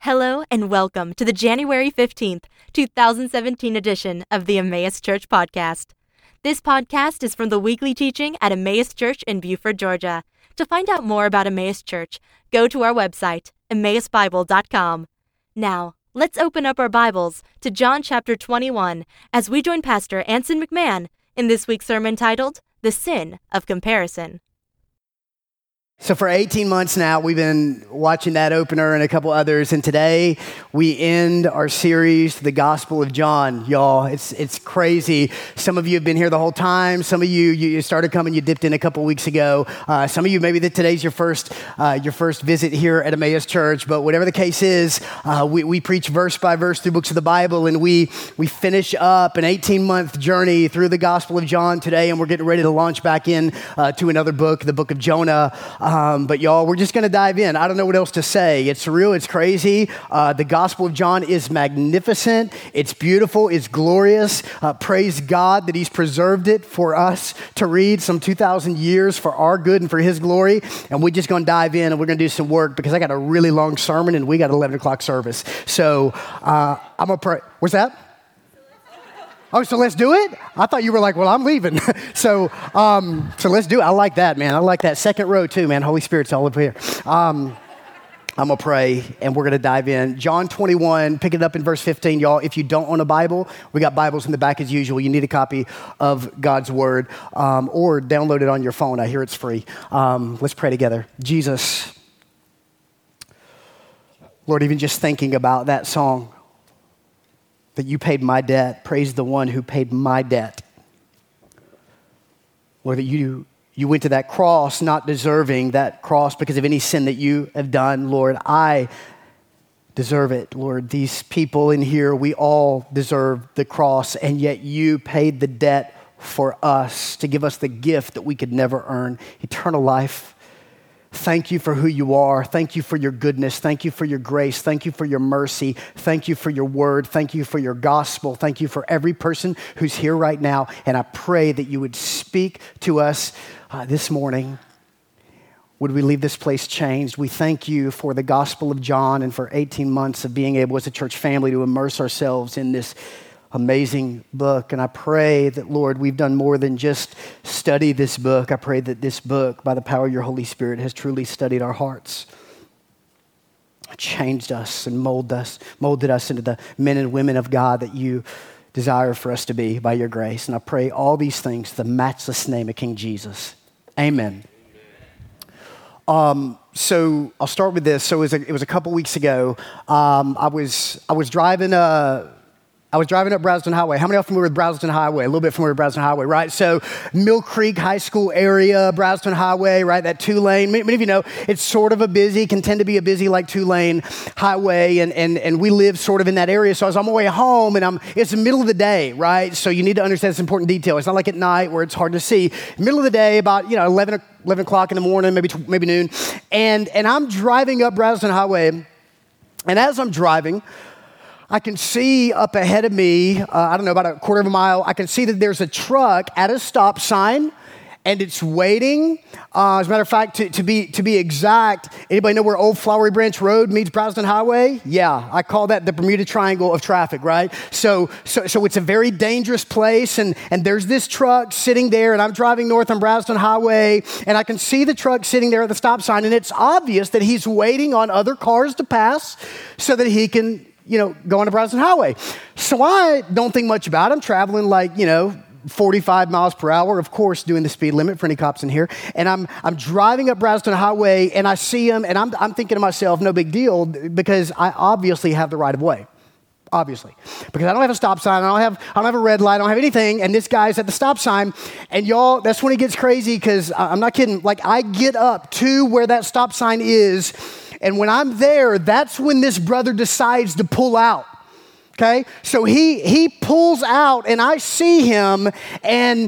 Hello and welcome to the January 15th, 2017 edition of the Emmaus Church Podcast. This podcast is from the weekly teaching at Emmaus Church in Buford, Georgia. To find out more about Emmaus Church, go to our website, emmausbible.com. Now, let's open up our Bibles to John chapter 21 as we join Pastor Anson McMahon in this week's sermon titled, The Sin of Comparison. So for 18 months now, we've been watching that opener and a couple others, and today we end our series, The Gospel of John. Y'all, it's crazy. Some of you have been here the whole time. Some of you started coming, you dipped in a couple weeks ago. Some of you, maybe today's your first visit here at Emmaus Church, but whatever the case is, we preach verse by verse through books of the Bible, and we finish up an 18-month journey through the Gospel of John today, and we're getting ready to launch back in to another book, the book of Jonah. But y'all, we're just going to dive in. I don't know what else to say. It's surreal. It's crazy. The Gospel of John is magnificent. It's beautiful. It's glorious. Praise God that he's preserved it for us to read some 2,000 years for our good and for his glory. And we're just going to dive in and we're going to do some work because I got a really long sermon and we got 11 o'clock service. So I'm going to pray. What's that? Oh, so let's do it? I thought you were like, well, I'm leaving. So let's do it. I like that, man. I like that second row too, man. Holy Spirit's all up here. I'm going to pray, and we're going to dive in. John 21, pick it up in verse 15, y'all. If you don't own a Bible, we got Bibles in the back as usual. You need a copy of God's Word, or download it on your phone. I hear it's free. Let's pray together. Jesus, Lord, even just thinking about that song, that you paid my debt. Praise the one who paid my debt. Lord, that you went to that cross not deserving that cross because of any sin that you have done. Lord, I deserve it. Lord, these people in here, we all deserve the cross, and yet you paid the debt for us to give us the gift that we could never earn, eternal life. Thank you for who you are. Thank you for your goodness. Thank you for your grace. Thank you for your mercy. Thank you for your word. Thank you for your gospel. Thank you for every person who's here right now. And I pray that you would speak to us this morning. Would we leave this place changed? We thank you for the Gospel of John and for 18 months of being able as a church family to immerse ourselves in this amazing book. And I pray that, Lord, we've done more than just study this book. I pray that this book, by the power of your Holy Spirit, has truly studied our hearts, changed us and molded us into the men and women of God that you desire for us to be by your grace. And I pray all these things in the matchless name of King Jesus. Amen. So I'll start with this. So it was a couple weeks ago. I was driving up Brownston Highway. How many are familiar with Brownston Highway? A little bit familiar with Brownston Highway, right? So Mill Creek High School area, Brownston Highway, right? That two-lane. Many of you know it's sort of can tend to be a busy like two-lane highway, and we live sort of in that area. So I was on my way home, and it's the middle of the day, right? So you need to understand this important detail. It's not like at night where it's hard to see. Middle of the day, about 11 o'clock in the morning, maybe noon, and I'm driving up Brownston Highway, and as I'm driving, I can see up ahead of me, about a quarter of a mile, I can see that there's a truck at a stop sign, and it's waiting. As a matter of fact, to be exact, anybody know where Old Flowery Branch Road meets Brownston Highway? Yeah, I call that the Bermuda Triangle of traffic, right? So it's a very dangerous place, and there's this truck sitting there, and I'm driving north on Brownston Highway, and I can see the truck sitting there at the stop sign, and it's obvious that he's waiting on other cars to pass so that he can go on to Brownston Highway. So I don't think much about it. I'm traveling 45 miles per hour, of course, doing the speed limit for any cops in here. And I'm driving up Brownston Highway, and I see him, and I'm thinking to myself, no big deal, because I obviously have the right of way. Obviously. Because I don't have a stop sign, I don't have a red light, I don't have anything, and this guy's at the stop sign. And y'all, that's when it gets crazy, because I'm not kidding. I get up to where that stop sign is, and when I'm there, that's when this brother decides to pull out, okay? So he pulls out, and I see him, and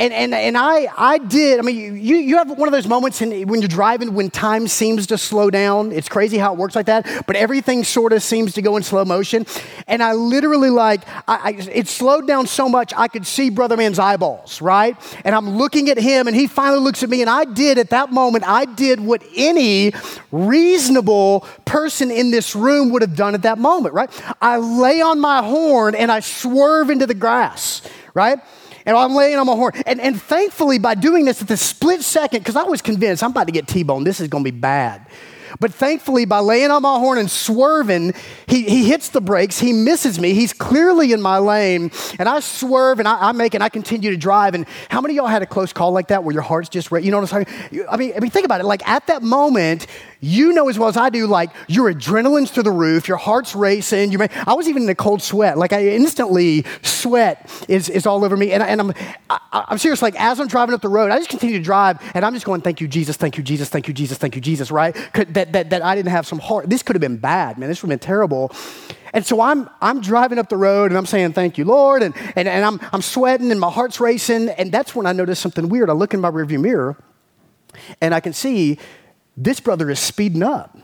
And I did. I mean, you have one of those moments when you're driving when time seems to slow down. It's crazy how it works like that, but everything sort of seems to go in slow motion. And I literally it slowed down so much I could see Brother Man's eyeballs, right? And I'm looking at him and he finally looks at me and at that moment, I did what any reasonable person in this room would have done at that moment, right? I lay on my horn and I swerve into the grass, right? And I'm laying on my horn. And thankfully, by doing this at the split second, because I was convinced I'm about to get T-boned, this is going to be bad. But thankfully, by laying on my horn and swerving, he hits the brakes. He misses me. He's clearly in my lane. And I swerve and I continue to drive. And how many of y'all had a close call like that where your heart's just you know what I'm saying? I mean, think about it. Like at that moment, you know as well as I do, like your adrenaline's through the roof, your heart's racing. I was even in a cold sweat. Like I instantly, sweat is all over me. And I'm serious. Like as I'm driving up the road, I just continue to drive and I'm just going, thank you, Jesus, thank you, Jesus, thank you, Jesus, thank you, Jesus, right? That I didn't have some heart. This could have been bad, man. This would have been terrible. And so I'm driving up the road and I'm saying, thank you, Lord. And I'm sweating and my heart's racing. And that's when I noticed something weird. I look in my rearview mirror and I can see this brother is speeding up.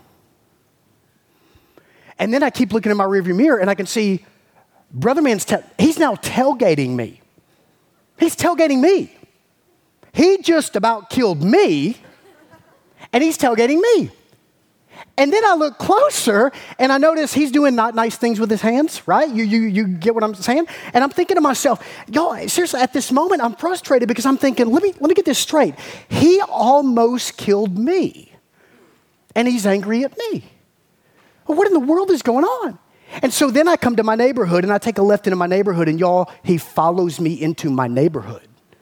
And then I keep looking in my rearview mirror and I can see Brother Man's, he's now tailgating me. He's tailgating me. He just about killed me and he's tailgating me. And then I look closer and I notice he's doing not nice things with his hands, right? You get what I'm saying? And I'm thinking to myself, y'all, seriously, at this moment, I'm frustrated because I'm thinking, let me get this straight. He almost killed me and he's angry at me. Well, what in the world is going on? And so then I come to my neighborhood and I take a left into my neighborhood and y'all, he follows me into my neighborhood.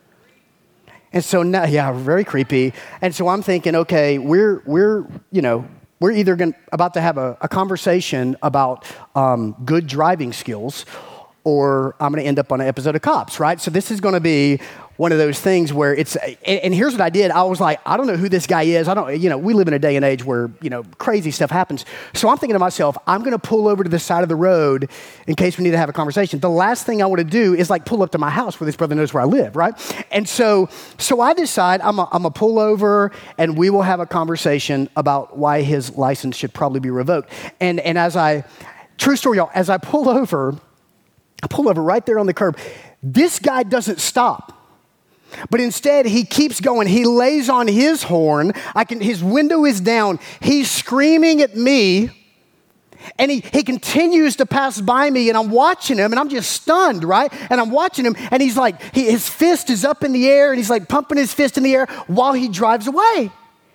And so now, yeah, very creepy. And so I'm thinking, okay, we're either about to have a conversation about good driving skills, or I'm going to end up on an episode of Cops, right? So this is going to be one of those things where and here's what I did. I was like, I don't know who this guy is. We live in a day and age where, crazy stuff happens. So I'm thinking to myself, I'm going to pull over to the side of the road in case we need to have a conversation. The last thing I want to do is like pull up to my house where this brother knows where I live, right? And so I decide I'm going to pull over and we will have a conversation about why his license should probably be revoked. And true story, y'all, as I pull over right there on the curb. This guy doesn't stop. But instead, he keeps going. He lays on his horn. His window is down. He's screaming at me. And he continues to pass by me. And I'm watching him. And I'm just stunned, right? And I'm watching him. And he's like, his fist is up in the air. And he's like pumping his fist in the air while he drives away.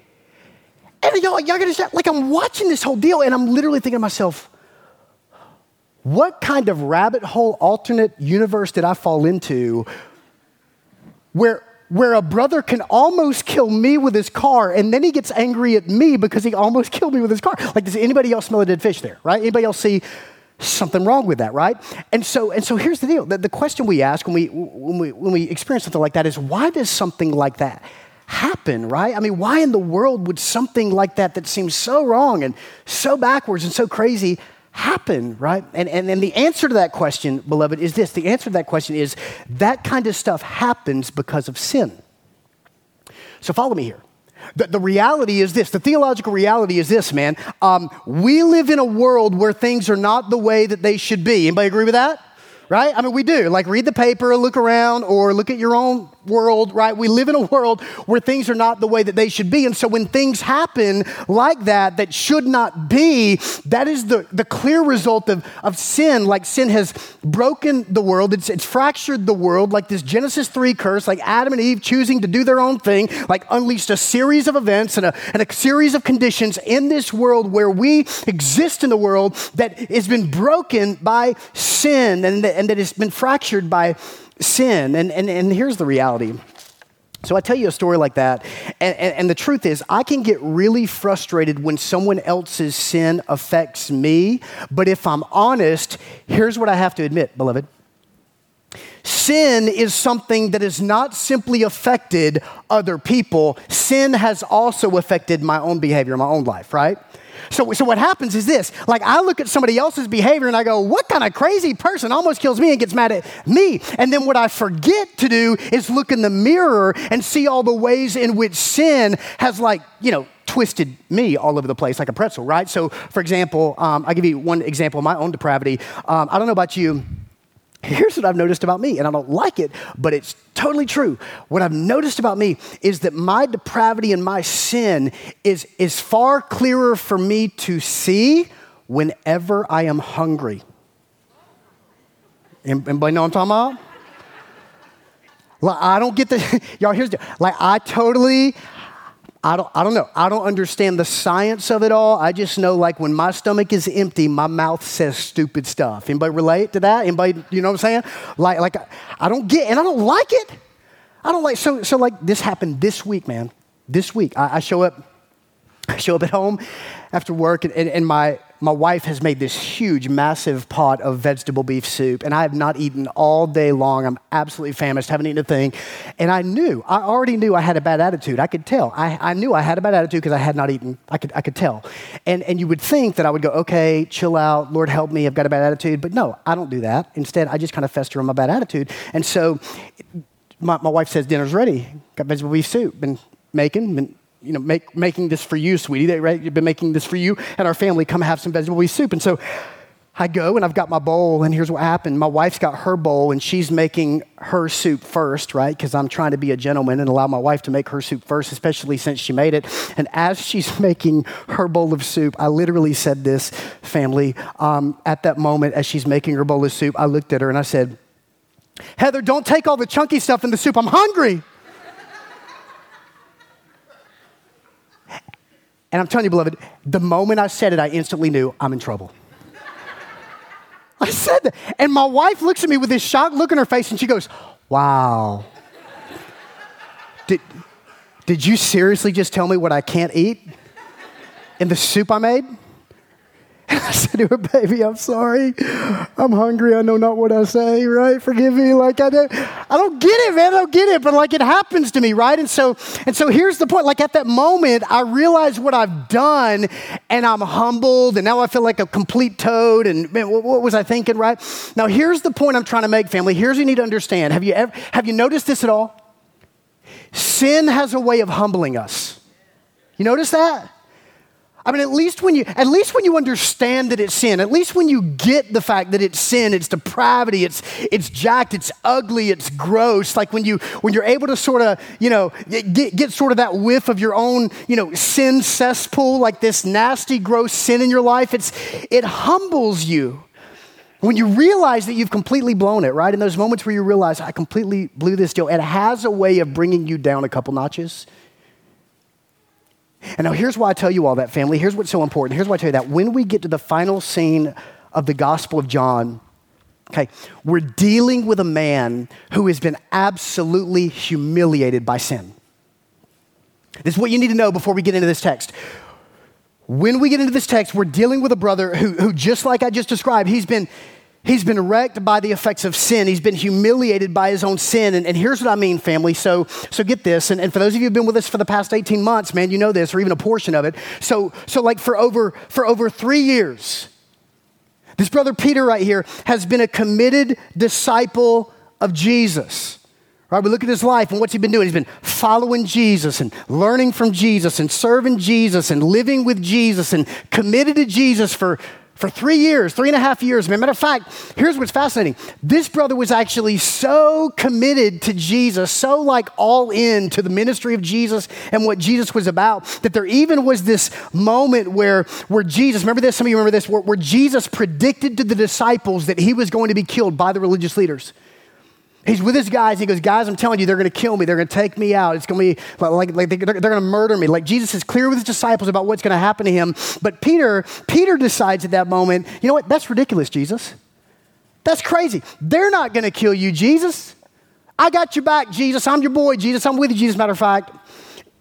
And y'all gotta start, like I'm watching this whole deal. And I'm literally thinking to myself, what kind of rabbit hole alternate universe did I fall into where a brother can almost kill me with his car and then he gets angry at me because he almost killed me with his car? Like, does anybody else smell a dead fish there, right? Anybody else see something wrong with that, right? And so here's the deal. The question we ask when we experience something like that is, why does something like that happen, right? I mean, why in the world would something like that seems so wrong and so backwards and so crazy happen, right? And the answer to that question, beloved, is this. The answer to that question is that kind of stuff happens because of sin. So follow me here. The reality is this. The theological reality is this, man. We live in a world where things are not the way that they should be. Anybody agree with that? Right? I mean, we do. Like, read the paper, look around, or look at your own world, right? We live in a world where things are not the way that they should be. And so when things happen like that should not be, that is the clear result of sin. Like, sin has broken the world. It's fractured the world, like this Genesis 3 curse, like Adam and Eve choosing to do their own thing, like unleashed a series of events and a series of conditions in this world where we exist in the world that has been broken by sin and that has been fractured by sin. And here's the reality. So I tell you a story like that, and the truth is, I can get really frustrated when someone else's sin affects me, but if I'm honest, here's what I have to admit, beloved. sin is something that has not simply affected other people. Sin has also affected my own behavior, my own life, right? So what happens is this, like I look at somebody else's behavior and I go, what kind of crazy person almost kills me and gets mad at me? And then what I forget to do is look in the mirror and see all the ways in which sin has twisted me all over the place like a pretzel, right? So for example, I'll give you one example of my own depravity. I don't know about you. Here's what I've noticed about me, and I don't like it, but it's totally true. What I've noticed about me is that my depravity and my sin is far clearer for me to see whenever I am hungry. Anybody know what I'm talking about? Like, I don't get the, y'all, here's the, like, I don't know. I don't understand the science of it all. I just know, like, when my stomach is empty, my mouth says stupid stuff. Anybody relate to that? Anybody, you know what I'm saying? Like I don't get, and I don't like it. I don't like, so like this happened this week, man. This week, I show up at home after work, and my wife has made this huge, massive pot of vegetable beef soup, and I have not eaten all day long. I'm absolutely famished, haven't eaten a thing. And I already knew I had a bad attitude. I could tell. I knew I had a bad attitude because I had not eaten. I could tell. And you would think that I would go, okay, chill out, Lord help me, I've got a bad attitude. But no, I don't do that. Instead, I just kind of fester on my bad attitude. And so my wife says, dinner's ready. Got vegetable beef soup, been making this for you, sweetie, right? You've been making this for you and our family. Come have some vegetable beef soup. And so I go and I've got my bowl, and here's what happened. My wife's got her bowl and she's making her soup first, right? Because I'm trying to be a gentleman and allow my wife to make her soup first, especially since she made it. And as she's making her bowl of soup, I literally said this, family, at that moment as she's making her bowl of soup, I looked at her and I said, Heather, don't take all the chunky stuff in the soup. I'm hungry. And I'm telling you, beloved, the moment I said it, I instantly knew I'm in trouble. I said that. And my wife looks at me with this shocked look on her face, and she goes, wow. Did you seriously just tell me what I can't eat in the soup I made? And I said to her, baby, I'm sorry. I'm hungry. I know not what I say, right? Forgive me. Like, I don't get it, man. I don't get it. But like, it happens to me, right? And so here's the point. Like, at that moment, I realize what I've done, and I'm humbled, and now I feel like a complete toad. And man, what was I thinking, right? Now, here's the point I'm trying to make, family. Here's what you need to understand. Have you noticed this at all? Sin has a way of humbling us. You notice that? I mean, at least when you understand that it's sin, at least when you get the fact that it's sin, it's depravity, it's jacked, it's ugly, it's gross. Like when you're able to sort of, get sort of that whiff of your own, sin cesspool, like this nasty, gross sin in your life, it humbles you. When you realize that you've completely blown it, right? In those moments where you realize, I completely blew this deal, it has a way of bringing you down a couple notches. And now here's why I tell you all that, family. Here's what's so important. Here's why I tell you that. When we get to the final scene of the Gospel of John, okay, we're dealing with a man who has been absolutely humiliated by sin. This is what you need to know before we get into this text. When we get into this text, we're dealing with a brother who just like I just described, he's been wrecked by the effects of sin. He's been humiliated by his own sin. And here's what I mean, family. So get this. And for those of you who've been with us for the past 18 months, man, you know this, or even a portion of it. So like for over 3 years, this brother Peter right here has been a committed disciple of Jesus. Right? We look at his life and what's he been doing? He's been following Jesus and learning from Jesus and serving Jesus and living with Jesus and committed to Jesus for 3 years, 3.5 years. Matter of fact, here's what's fascinating. This brother was actually so committed to Jesus, so like all in to the ministry of Jesus and what Jesus was about, that there even was this moment where Jesus, remember this, some of you remember this, where Jesus predicted to the disciples that he was going to be killed by the religious leaders. He's with his guys. He goes, guys, I'm telling you, they're going to kill me. They're going to take me out. It's going to be like they're going to murder me. Like Jesus is clear with his disciples about what's going to happen to him. But Peter decides at that moment, you know what? That's ridiculous, Jesus. That's crazy. They're not going to kill you, Jesus. I got your back, Jesus. I'm your boy, Jesus. I'm with you, Jesus. Matter of fact,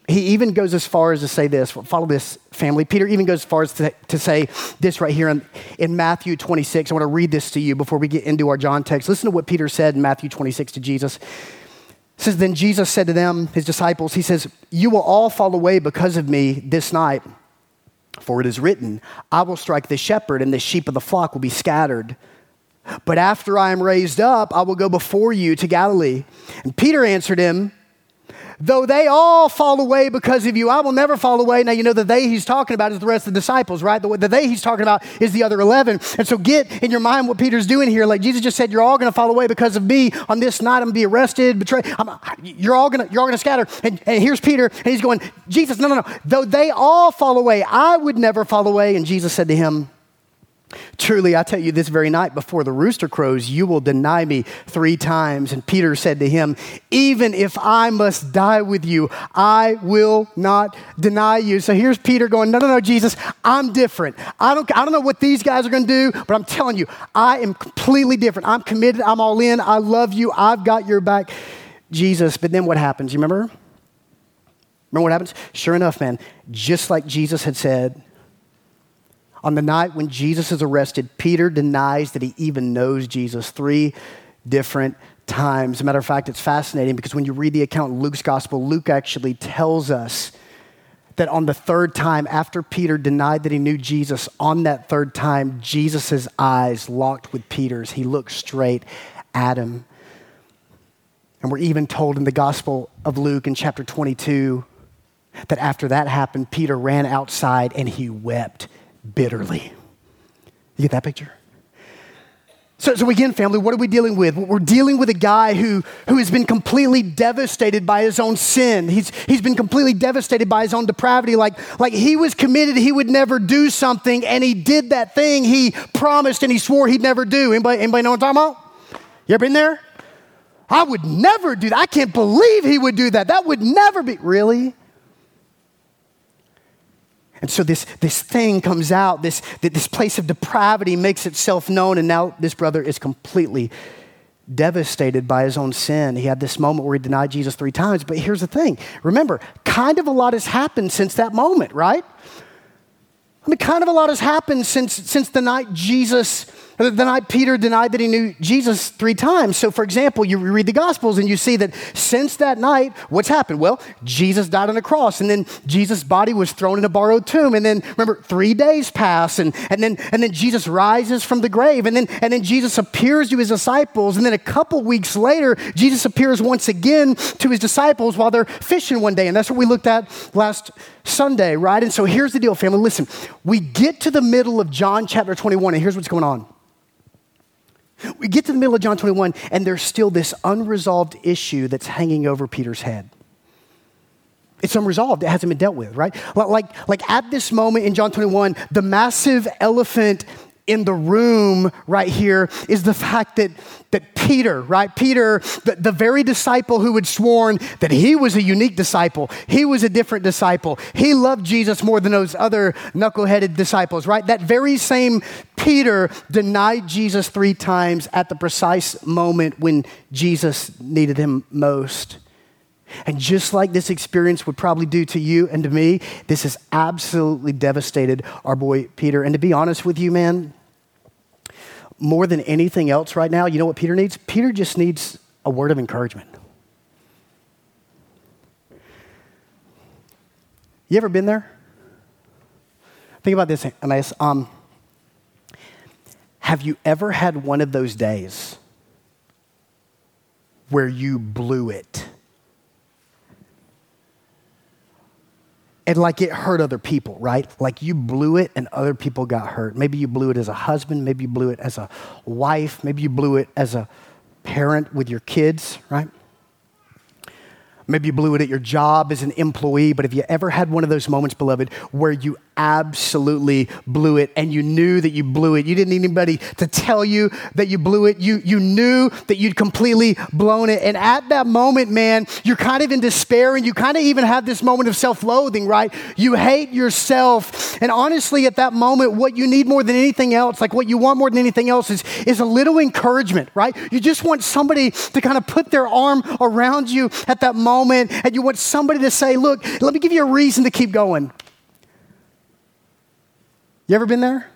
He even goes as far as to say this. Follow this, family. Peter even goes as far as to say this right here in Matthew 26. I want to read this to you before we get into our John text. Listen to what Peter said in Matthew 26 to Jesus. It says, then Jesus said to them, his disciples, he says, you will all fall away because of me this night. For it is written, I will strike the shepherd and the sheep of the flock will be scattered. But after I am raised up, I will go before you to Galilee. And Peter answered him, though they all fall away because of you, I will never fall away. Now, you know, the they he's talking about is the rest of the disciples, right? The they he's talking about is the other 11. And so get in your mind what Peter's doing here. Like Jesus just said, you're all going to fall away because of me. On this night, I'm going to be arrested, betrayed. You're all going to scatter. And here's Peter, and he's going, Jesus, no. Though they all fall away, I would never fall away. And Jesus said to him, truly, I tell you, this very night before the rooster crows, you will deny me 3 times. And Peter said to him, even if I must die with you, I will not deny you. So here's Peter going, no, Jesus, I'm different. I don't know what these guys are going to do, but I'm telling you, I am completely different. I'm committed. I'm all in. I love you. I've got your back, Jesus. But then what happens? You remember? Remember what happens? Sure enough, man, just like Jesus had said, on the night when Jesus is arrested, Peter denies that he even knows Jesus 3 different times. As a matter of fact, it's fascinating because when you read the account in Luke's gospel, Luke actually tells us that on the 3rd time after Peter denied that he knew Jesus, on that 3rd time, Jesus' eyes locked with Peter's. He looked straight at him. And we're even told in the gospel of Luke in chapter 22 that after that happened, Peter ran outside and he wept bitterly. You get that picture? So again, family, what are we dealing with? We're dealing with a guy who has been completely devastated by his own sin. He's been completely devastated by his own depravity. Like he was committed, he would never do something, and he did that thing he promised and he swore he'd never do. Anybody know what I'm talking about? You ever been there? I would never do that. I can't believe he would do that. That would never be. Really? And so this thing comes out, this place of depravity makes itself known, and now this brother is completely devastated by his own sin. He had this moment where he denied Jesus 3 times, but here's the thing. Remember, kind of a lot has happened since that moment, right? I mean, kind of a lot has happened since the night Peter denied that he knew Jesus 3 times. So, for example, you read the Gospels and you see that since that night, what's happened? Well, Jesus died on a cross, and then Jesus' body was thrown in a borrowed tomb. And then, remember, 3 days pass, and then Jesus rises from the grave, and then Jesus appears to his disciples, and then a couple weeks later, Jesus appears once again to his disciples while they're fishing one day, and that's what we looked at last Sunday, right? And so here's the deal, family. Listen, we get to the middle of John chapter 21, and here's what's going on. We get to the middle of John 21, and there's still this unresolved issue that's hanging over Peter's head. It's unresolved. It hasn't been dealt with, right? Like at this moment in John 21, the massive elephant in the room right here is the fact that Peter, right? Peter, the very disciple who had sworn that he was a unique disciple. He was a different disciple. He loved Jesus more than those other knuckleheaded disciples, right? That very same Peter denied Jesus 3 times at the precise moment when Jesus needed him most. And just like this experience would probably do to you and to me, this has absolutely devastated our boy Peter. And to be honest with you, man, more than anything else right now, you know what Peter needs? Peter just needs a word of encouragement. You ever been there? Think about this, Emmaus. Have you ever had one of those days where you blew it? And like it hurt other people, right? Like you blew it and other people got hurt. Maybe you blew it as a husband. Maybe you blew it as a wife. Maybe you blew it as a parent with your kids, right? Maybe you blew it at your job as an employee. But have you ever had one of those moments, beloved, where you absolutely blew it, and you knew that you blew it. You didn't need anybody to tell you that you blew it. You knew that you'd completely blown it. And at that moment, man, you're kind of in despair, and you kind of even have this moment of self-loathing, right? You hate yourself. And honestly, at that moment, what you need more than anything else, like what you want more than anything else is a little encouragement, right? You just want somebody to kind of put their arm around you at that moment, and you want somebody to say, look, let me give you a reason to keep going. You ever been there?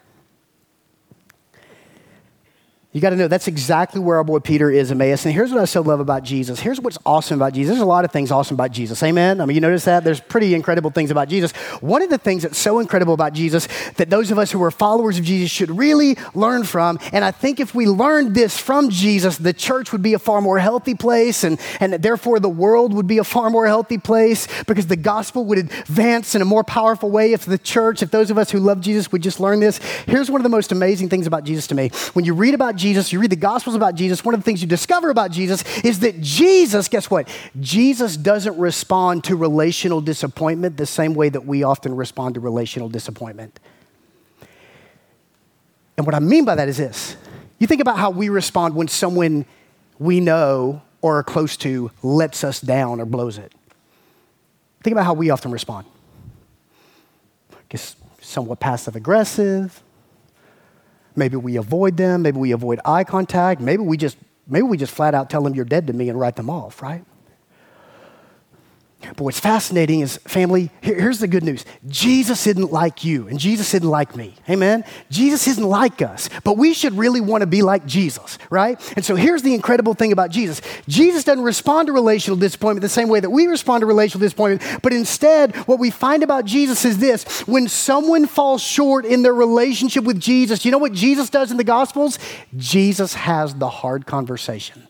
You got to know that's exactly where our boy Peter is, Emmaus. And here's what I so love about Jesus. Here's what's awesome about Jesus. There's a lot of things awesome about Jesus. Amen? I mean, you notice that? There's pretty incredible things about Jesus. One of the things that's so incredible about Jesus that those of us who are followers of Jesus should really learn from, and I think if we learned this from Jesus, the church would be a far more healthy place, and therefore the world would be a far more healthy place, because the gospel would advance in a more powerful way if those of us who love Jesus would just learn this. Here's one of the most amazing things about Jesus to me. When you read about Jesus, you read the Gospels about Jesus, one of the things you discover about Jesus is that Jesus, guess what? Jesus doesn't respond to relational disappointment the same way that we often respond to relational disappointment. And what I mean by that is this. You think about how we respond when someone we know or are close to lets us down or blows it. Think about how we often respond. I guess somewhat passive aggressive. Maybe we avoid them. Maybe we avoid eye contact. Maybe we just flat out tell them you're dead to me and write them off, right? But what's fascinating is, family, here's the good news. Jesus isn't like you, and Jesus isn't like me. Amen? Jesus isn't like us, but we should really want to be like Jesus, right? And so here's the incredible thing about Jesus. Jesus doesn't respond to relational disappointment the same way that we respond to relational disappointment, but instead, what we find about Jesus is this. When someone falls short in their relationship with Jesus, you know what Jesus does in the Gospels? Jesus has the hard conversation.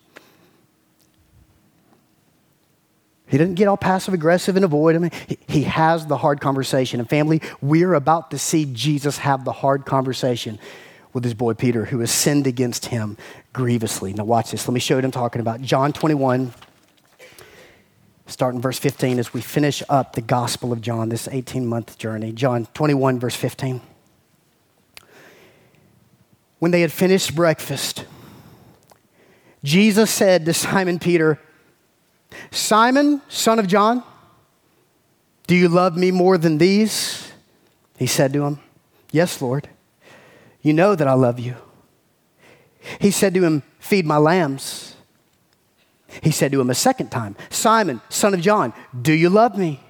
He doesn't get all passive aggressive and avoid him. He has the hard conversation. And family, we're about to see Jesus have the hard conversation with his boy Peter, who has sinned against him grievously. Now watch this. Let me show you what I'm talking about. John 21, starting verse 15 as we finish up the Gospel of John, this 18-month journey. John 21, verse 15. When they had finished breakfast, Jesus said to Simon Peter, "Simon, son of John, do you love me more than these?" He said to him, "Yes, Lord, you know that I love you." He said to him, "Feed my lambs." He said to him a second time, "Simon, son of John, do you love me?"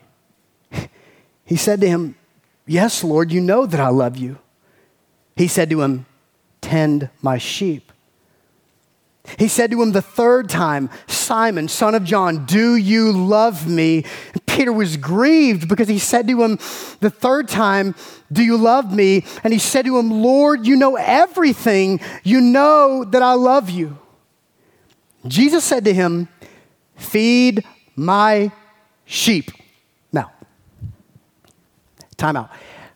He said to him, "Yes, Lord, you know that I love you." He said to him, "Tend my sheep." He said to him the third time, "Simon, son of John, do you love me?" And Peter was grieved because he said to him the third time, "Do you love me?" And he said to him, "Lord, you know everything. You know that I love you." Jesus said to him, "Feed my sheep." Now, time out.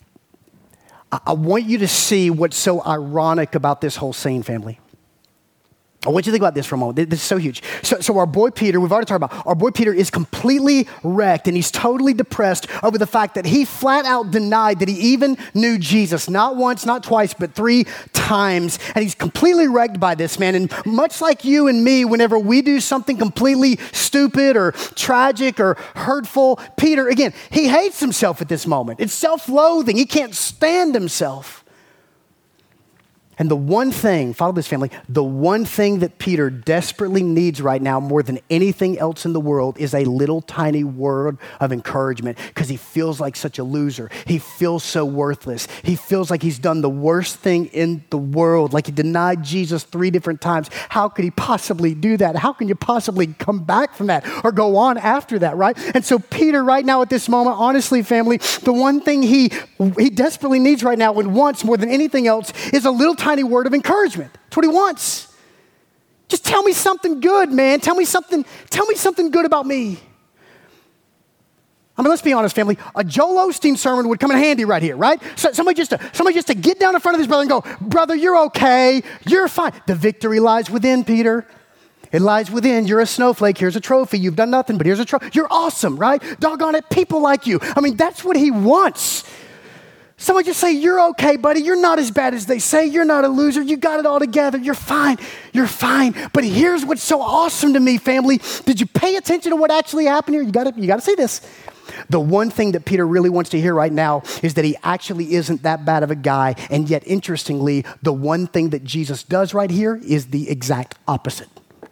I want you to see what's so ironic about this whole scene, family. I want you to think about this for a moment. This is so huge. So our boy Peter, we've already talked about, our boy Peter is completely wrecked, and he's totally depressed over the fact that he flat out denied that he even knew Jesus. Not once, not twice, but 3 times. And he's completely wrecked by this, man. And much like you and me, whenever we do something completely stupid or tragic or hurtful, Peter, again, he hates himself at this moment. It's self-loathing. He can't stand himself. And the one thing, follow this, family, the one thing that Peter desperately needs right now more than anything else in the world is a little tiny word of encouragement, because he feels like such a loser. He feels so worthless. He feels like he's done the worst thing in the world, like he denied Jesus 3 different times. How could he possibly do that? How can you possibly come back from that or go on after that, right? And so Peter right now at this moment, honestly, family, the one thing he desperately needs right now and wants more than anything else is a little tiny word of encouragement. That's what he wants. Just tell me something good, man. Tell me something good about me. I mean, let's be honest, family. A Joel Osteen sermon would come in handy right here, right? So somebody just to get down in front of this brother and go, "Brother, you're okay. You're fine. The victory lies within, Peter. It lies within. You're a snowflake. Here's a trophy. You've done nothing, but here's a trophy. You're awesome, right? Doggone it, people like you." I mean, that's what he wants. Someone just say, you're okay, buddy. You're not as bad as they say. You're not a loser. You got it all together. You're fine. You're fine. But here's what's so awesome to me, family. Did you pay attention to what actually happened here? You got to see this. The one thing that Peter really wants to hear right now is that he actually isn't that bad of a guy. And yet, interestingly, the one thing that Jesus does right here is the exact opposite.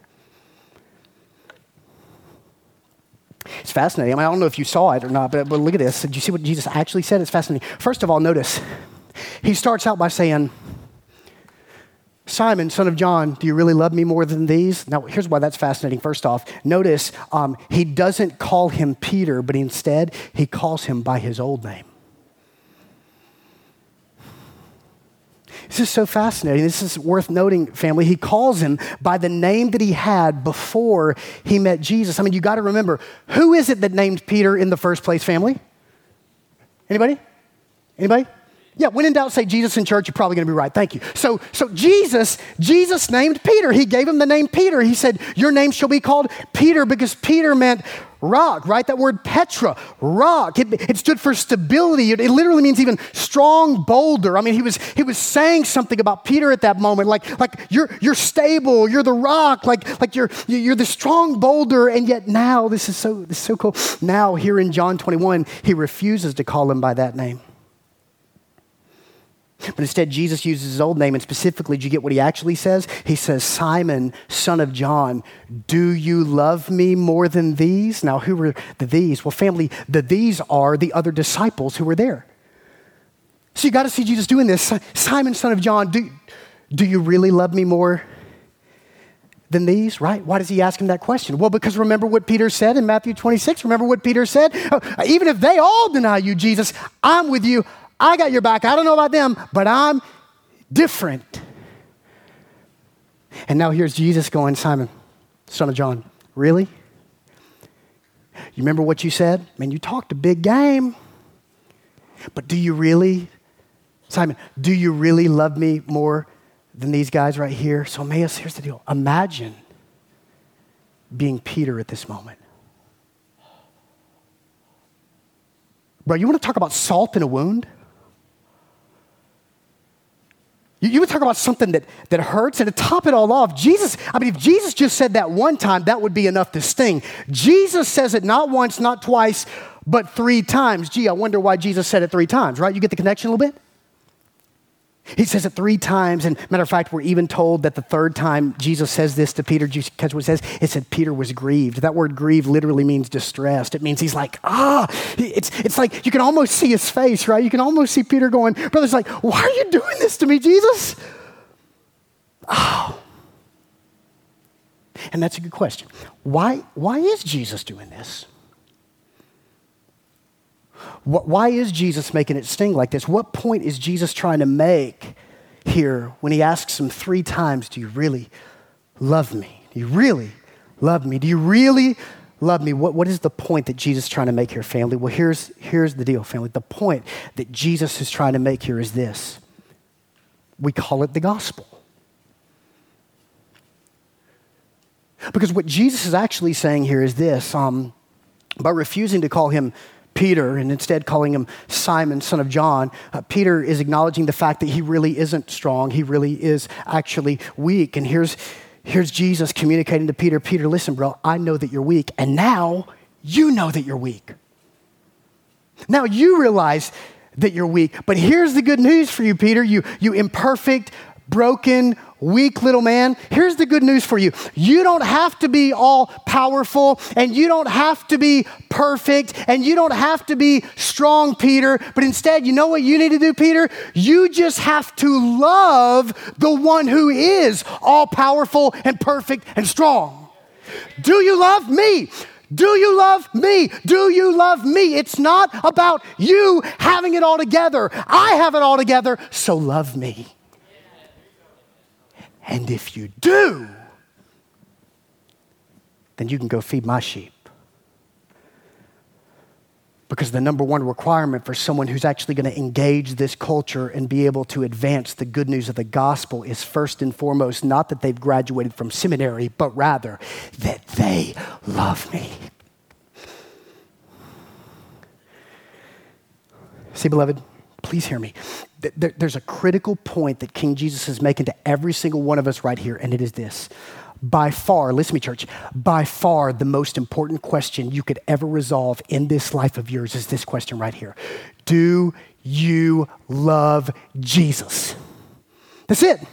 It's fascinating. I mean, I don't know if you saw it or not, but look at this. Did you see what Jesus actually said? It's fascinating. First of all, notice, he starts out by saying, Simon, son of John, do you really love me more than these? Now, here's why that's fascinating. First off, notice he doesn't call him Peter, but instead he calls him by his old name. This is so fascinating. This is worth noting, family. He calls him by the name that he had before he met Jesus. I mean, you got to remember, who is it that named Peter in the first place, family? Anybody? Anybody? Yeah, when in doubt, say Jesus in church. You're probably going to be right. Thank you. So Jesus named Peter. He gave him the name Peter. He said, your name shall be called Peter because Peter meant rock, right? That word Petra, rock. It stood for stability. It literally means even strong boulder. I mean, he was saying something about Peter at that moment, like you're stable, you're the rock, like you're the strong boulder. And yet now, this is so cool. Now here in John 21, he refuses to call him by that name. But instead, Jesus uses his old name, and specifically, do you get what he actually says? He says, Simon, son of John, do you love me more than these? Now, who were the these? Well, family, these are the other disciples who were there. So you got to see Jesus doing this. Simon, son of John, do you really love me more than these, right? Why does he ask him that question? Well, because remember what Peter said in Matthew 26? Remember what Peter said? Even if they all deny you, Jesus, I'm with you. I got your back. I don't know about them, but I'm different. And now here's Jesus going, Simon, son of John, really? You remember what you said? Man, you talked a big game. But do you really, Simon, do you really love me more than these guys right here? So Emmaus, here's the deal. Imagine being Peter at this moment. Bro, you want to talk about salt in a wound? You would talk about something that hurts, and to top it all off, if Jesus just said that one time, that would be enough to sting. Jesus says it not once, not twice, but 3 times. Gee, I wonder why Jesus said it 3 times, right? You get the connection a little bit? He says it 3 times, and matter of fact, we're even told that the 3rd time Jesus says this to Peter, do you catch what it says? It said Peter was grieved. That word grieved literally means distressed. It means he's like, it's like you can almost see his face, right? You can almost see Peter going, brother's like, why are you doing this to me, Jesus? Oh. And that's a good question. Why is Jesus doing this? Why is Jesus making it sting like this? What point is Jesus trying to make here when he asks him 3 times, do you really love me? Do you really love me? Do you really love me? What is the point that Jesus is trying to make here, family? Well, here's the deal, family. The point that Jesus is trying to make here is this. We call it the gospel. Because what Jesus is actually saying here is this. By refusing to call him Peter and instead calling him Simon, son of John, Peter is acknowledging the fact that he really isn't strong. He really is actually weak. And here's Jesus communicating to Peter, Peter, listen, bro, I know that you're weak. And now you know that you're weak. Now you realize that you're weak. But here's the good news for you, Peter, you imperfect, broken, weak little man. Here's the good news for you. You don't have to be all powerful, and you don't have to be perfect, and you don't have to be strong, Peter. But instead, you know what you need to do, Peter? You just have to love the one who is all powerful and perfect and strong. Do you love me? Do you love me? Do you love me? It's not about you having it all together. I have it all together, so love me. And if you do, then you can go feed my sheep. Because the number one requirement for someone who's actually going to engage this culture and be able to advance the good news of the gospel is first and foremost not that they've graduated from seminary, but rather that they love me. See, beloved, please hear me. There's a critical point that King Jesus is making to every single one of us right here, and it is this. By far, listen to me, church, by far the most important question you could ever resolve in this life of yours is this question right here. Do you love Jesus? That's it.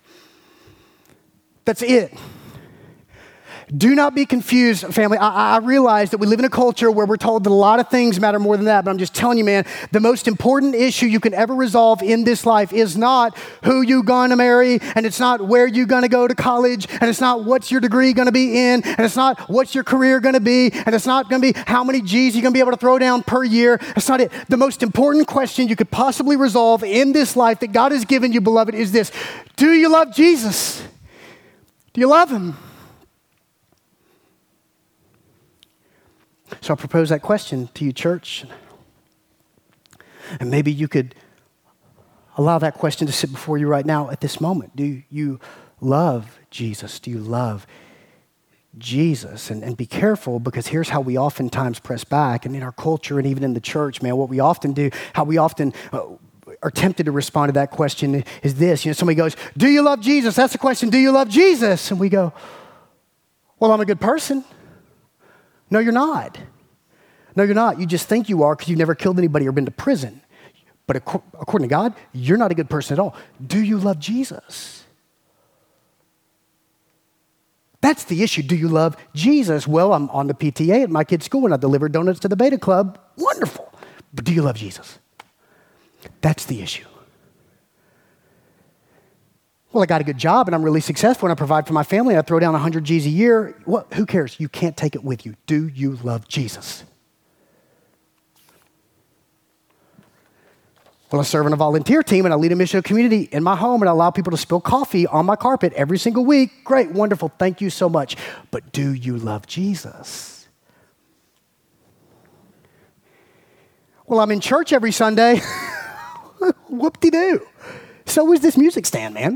That's it. Do not be confused, family. I realize that we live in a culture where we're told that a lot of things matter more than that, but I'm just telling you, man, the most important issue you can ever resolve in this life is not who you gonna marry, and it's not where you gonna go to college, and it's not what's your degree gonna be in, and it's not what's your career gonna be, and it's not gonna be how many G's you're gonna be able to throw down per year. That's not it. The most important question you could possibly resolve in this life that God has given you, beloved, is this. Do you love Jesus? Do you love him? So I propose that question to you, church. And maybe you could allow that question to sit before you right now at this moment. Do you love Jesus? Do you love Jesus? And be careful, because here's how we oftentimes press back. And in our culture and even in the church, man, what we often do, how we often are tempted to respond to that question is this. Somebody goes, do you love Jesus? That's the question. Do you love Jesus? And we go, well, I'm a good person. No, you're not. No, you're not. You just think you are because you've never killed anybody or been to prison. But according to God, you're not a good person at all. Do you love Jesus? That's the issue. Do you love Jesus? Well, I'm on the PTA at my kid's school and I deliver donuts to the Beta Club. Wonderful. But do you love Jesus? That's the issue. Well, I got a good job and I'm really successful and I provide for my family and I throw down 100 G's a year. Well, who cares? You can't take it with you. Do you love Jesus? Well, I serve in a volunteer team and I lead a missional community in my home and I allow people to spill coffee on my carpet every single week. Great, wonderful, thank you so much. But do you love Jesus? Well, I'm in church every Sunday. Whoop-de-doo. So is this music stand, man.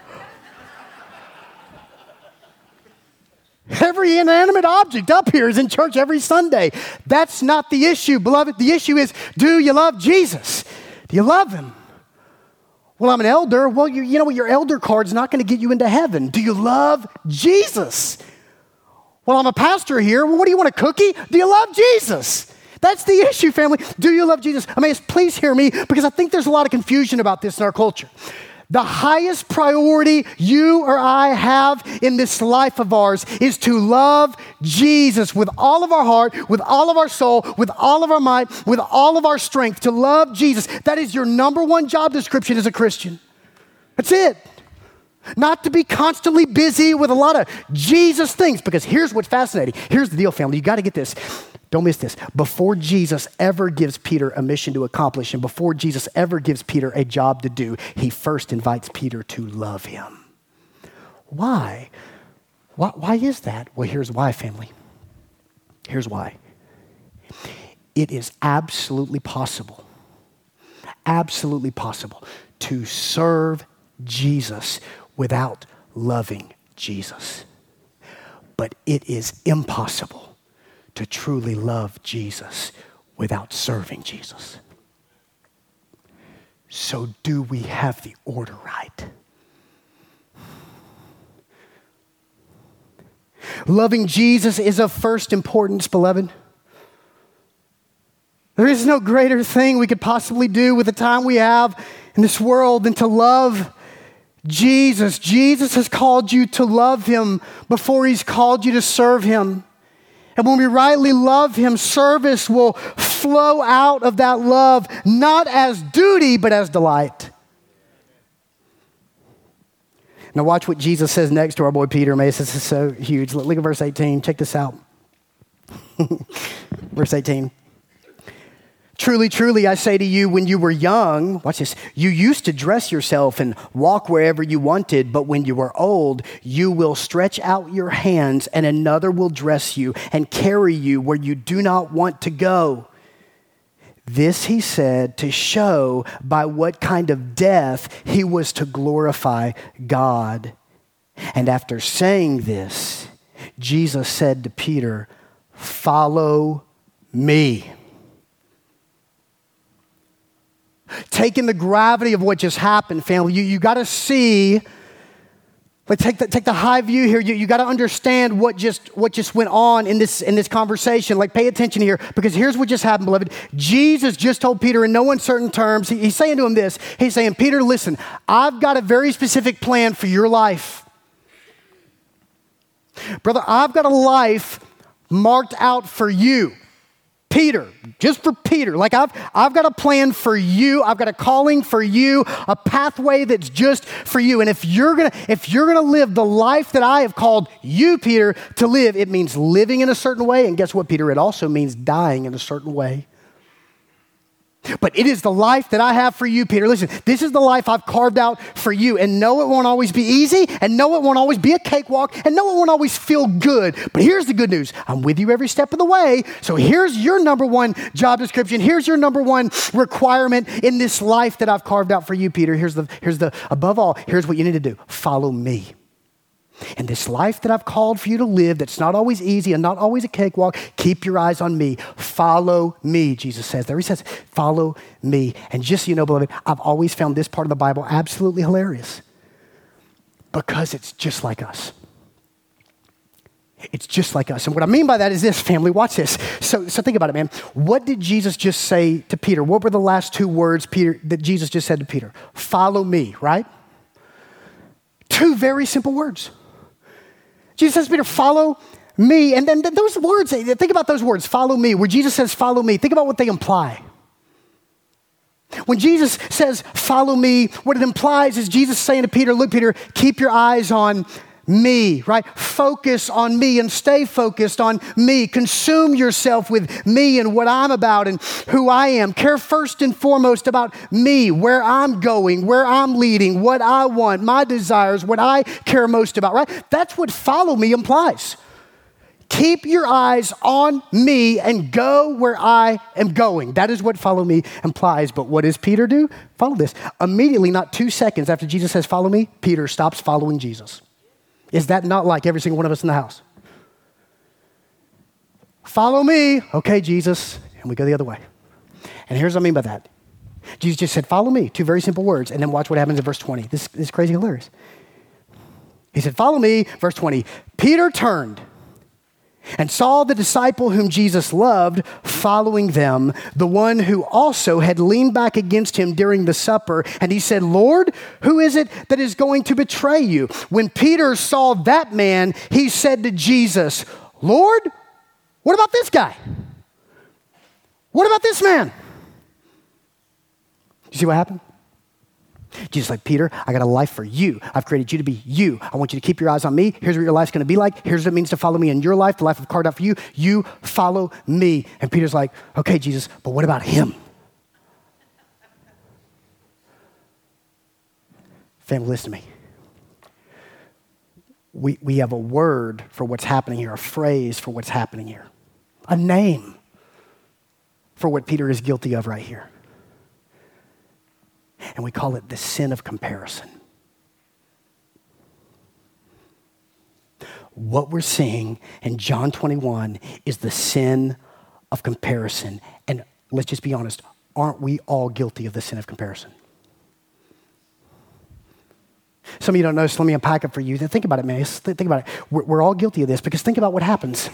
Every inanimate object up here is in church every Sunday. That's not the issue, beloved. The issue is, do you love Jesus? Do you love him? Well, I'm an elder. Well, you know what? Your elder card's not going to get you into heaven. Do you love Jesus? Well, I'm a pastor here. Well, what do you want, a cookie? Do you love Jesus? That's the issue, family. Do you love Jesus? I mean, please hear me, because I think there's a lot of confusion about this in our culture. The highest priority you or I have in this life of ours is to love Jesus with all of our heart, with all of our soul, with all of our might, with all of our strength. To love Jesus. That is your number one job description as a Christian. That's it. Not to be constantly busy with a lot of Jesus things, because here's what's fascinating. Here's the deal, family. You got to get this. Don't miss this. Before Jesus ever gives Peter a mission to accomplish, and before Jesus ever gives Peter a job to do, he first invites Peter to love him. Why? Why is that? Well, here's why, family. Here's why. It is absolutely possible to serve Jesus without loving Jesus. But it is impossible to truly love Jesus without serving Jesus. So do we have the order right? Loving Jesus is of first importance, beloved. There is no greater thing we could possibly do with the time we have in this world than to love Jesus. Jesus has called you to love him before he's called you to serve him. And when we rightly love him, service will flow out of that love, not as duty, but as delight. Now watch what Jesus says next to our boy Peter. Man, this is so huge. Look at verse 18. Check this out. Verse 18. Truly, truly, I say to you, when you were young, watch this, you used to dress yourself and walk wherever you wanted, but when you are old, you will stretch out your hands and another will dress you and carry you where you do not want to go. This he said to show by what kind of death he was to glorify God. And after saying this, Jesus said to Peter, follow me. Taking the gravity of what just happened, family, you got to see, like take the high view here. You got to understand what just went on in this conversation. Like, pay attention here, because here's what just happened, beloved. Jesus just told Peter in no uncertain terms, he's saying to him this. He's saying, Peter, listen, I've got a very specific plan for your life. Brother, I've got a life marked out for you. Peter, just for Peter. Like, I've got a plan for you. I've got a calling for you, a pathway that's just for you. And if you're gonna live the life that I have called you, Peter, to live, it means living in a certain way. And guess what, Peter? It also means dying in a certain way. But it is the life that I have for you, Peter. Listen, this is the life I've carved out for you. And no, it won't always be easy. And no, it won't always be a cakewalk. And no, it won't always feel good. But here's the good news. I'm with you every step of the way. So here's your number one job description. Here's your number one requirement in this life that I've carved out for you, Peter. Here's the above all, here's what you need to do. Follow me. And this life that I've called for you to live, that's not always easy and not always a cakewalk, keep your eyes on me. Follow me, Jesus says there. He says, follow me. And just so you know, beloved, I've always found this part of the Bible absolutely hilarious, because it's just like us. It's just like us. And what I mean by that is this, family, watch this. So think about it, man. What did Jesus just say to Peter? What were the last two words that Jesus just said to Peter? Follow me, right? Two very simple words. Jesus says, Peter, follow me. And then those words, think about those words, follow me. Where Jesus says, follow me, think about what they imply. When Jesus says, follow me, what it implies is Jesus saying to Peter, look, Peter, keep your eyes on me, right? Focus on me and stay focused on me. Consume yourself with me and what I'm about and who I am. Care first and foremost about me, where I'm going, where I'm leading, what I want, my desires, what I care most about, right? That's what follow me implies. Keep your eyes on me and go where I am going. That is what follow me implies. But what does Peter do? Follow this. Immediately, not 2 seconds after Jesus says follow me, Peter stops following Jesus. Is that not like every single one of us in the house? Follow me. Okay, Jesus. And we go the other way. And here's what I mean by that. Jesus just said, follow me. 2 very simple words. And then watch what happens in verse 20. This is crazy hilarious. He said, follow me. Verse 20. Peter turned and saw the disciple whom Jesus loved following them, the one who also had leaned back against him during the supper. And he said, Lord, who is it that is going to betray you? When Peter saw that man, he said to Jesus, Lord, what about this guy? What about this man? You see what happened? Jesus like, Peter, I got a life for you. I've created you to be you. I want you to keep your eyes on me. Here's what your life's going to be like. Here's what it means to follow me in your life, the life I've carved out for you. You follow me. And Peter's like, okay, Jesus, but what about him? Family, listen to me. We have a word for what's happening here, a phrase for what's happening here, a name for what Peter is guilty of right here. And we call it the sin of comparison. What we're seeing in John 21 is the sin of comparison. And let's just be honest, aren't we all guilty of the sin of comparison? Some of you don't know, so let me unpack it for you. Think about it, man. Think about it. We're all guilty of this, because think about what happens.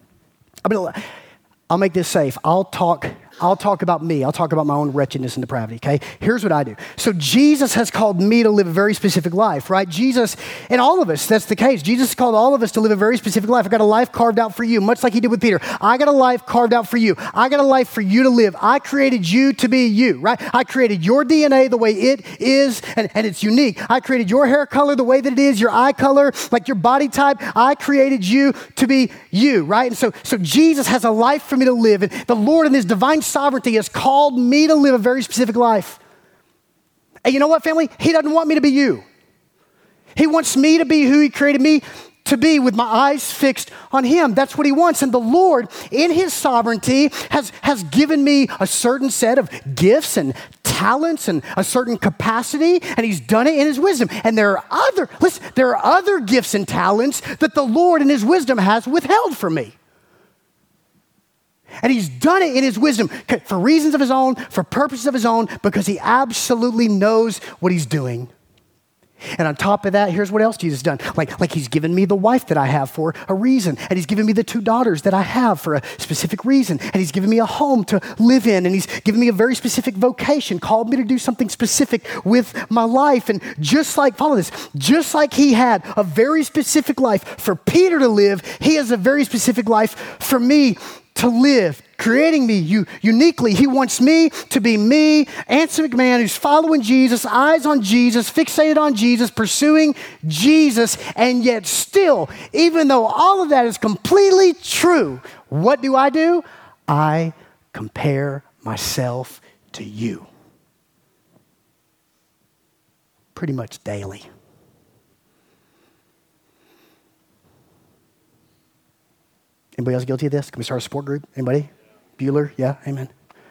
I'll make this safe. I'll talk about me. I'll talk about my own wretchedness and depravity, okay? Here's what I do. So Jesus has called me to live a very specific life, right? Jesus, and all of us, that's the case. Jesus called all of us to live a very specific life. I got a life carved out for you, much like he did with Peter. I got a life carved out for you. I got a life for you to live. I created you to be you, right? I created your DNA the way it is, and it's unique. I created your hair color the way that it is, your eye color, like your body type. I created you to be you, right? And so Jesus has a life for me to live, and the Lord in his divine sovereignty has called me to live a very specific life. And you know what, family? He doesn't want me to be you. He wants me to be who he created me to be, with my eyes fixed on him. That's what he wants. And the Lord, in his sovereignty, has given me a certain set of gifts and talents and a certain capacity, and he's done it in his wisdom. And there are other gifts and talents that the Lord in his wisdom has withheld from me. And he's done it in his wisdom for reasons of his own, for purposes of his own, because he absolutely knows what he's doing. And on top of that, here's what else Jesus has done. Like he's given me the wife that I have for a reason. And he's given me the 2 daughters that I have for a specific reason. And he's given me a home to live in. And he's given me a very specific vocation, called me to do something specific with my life. And just like, follow this, just like he had a very specific life for Peter to live, he has a very specific life for me to live, creating me uniquely. He wants me to be me, Anson McMahon, who's following Jesus, eyes on Jesus, fixated on Jesus, pursuing Jesus, and yet still, even though all of that is completely true, what do? I compare myself to you. Pretty much daily. Anybody else guilty of this? Can we start a support group? Anybody? Bueller? Yeah? Amen.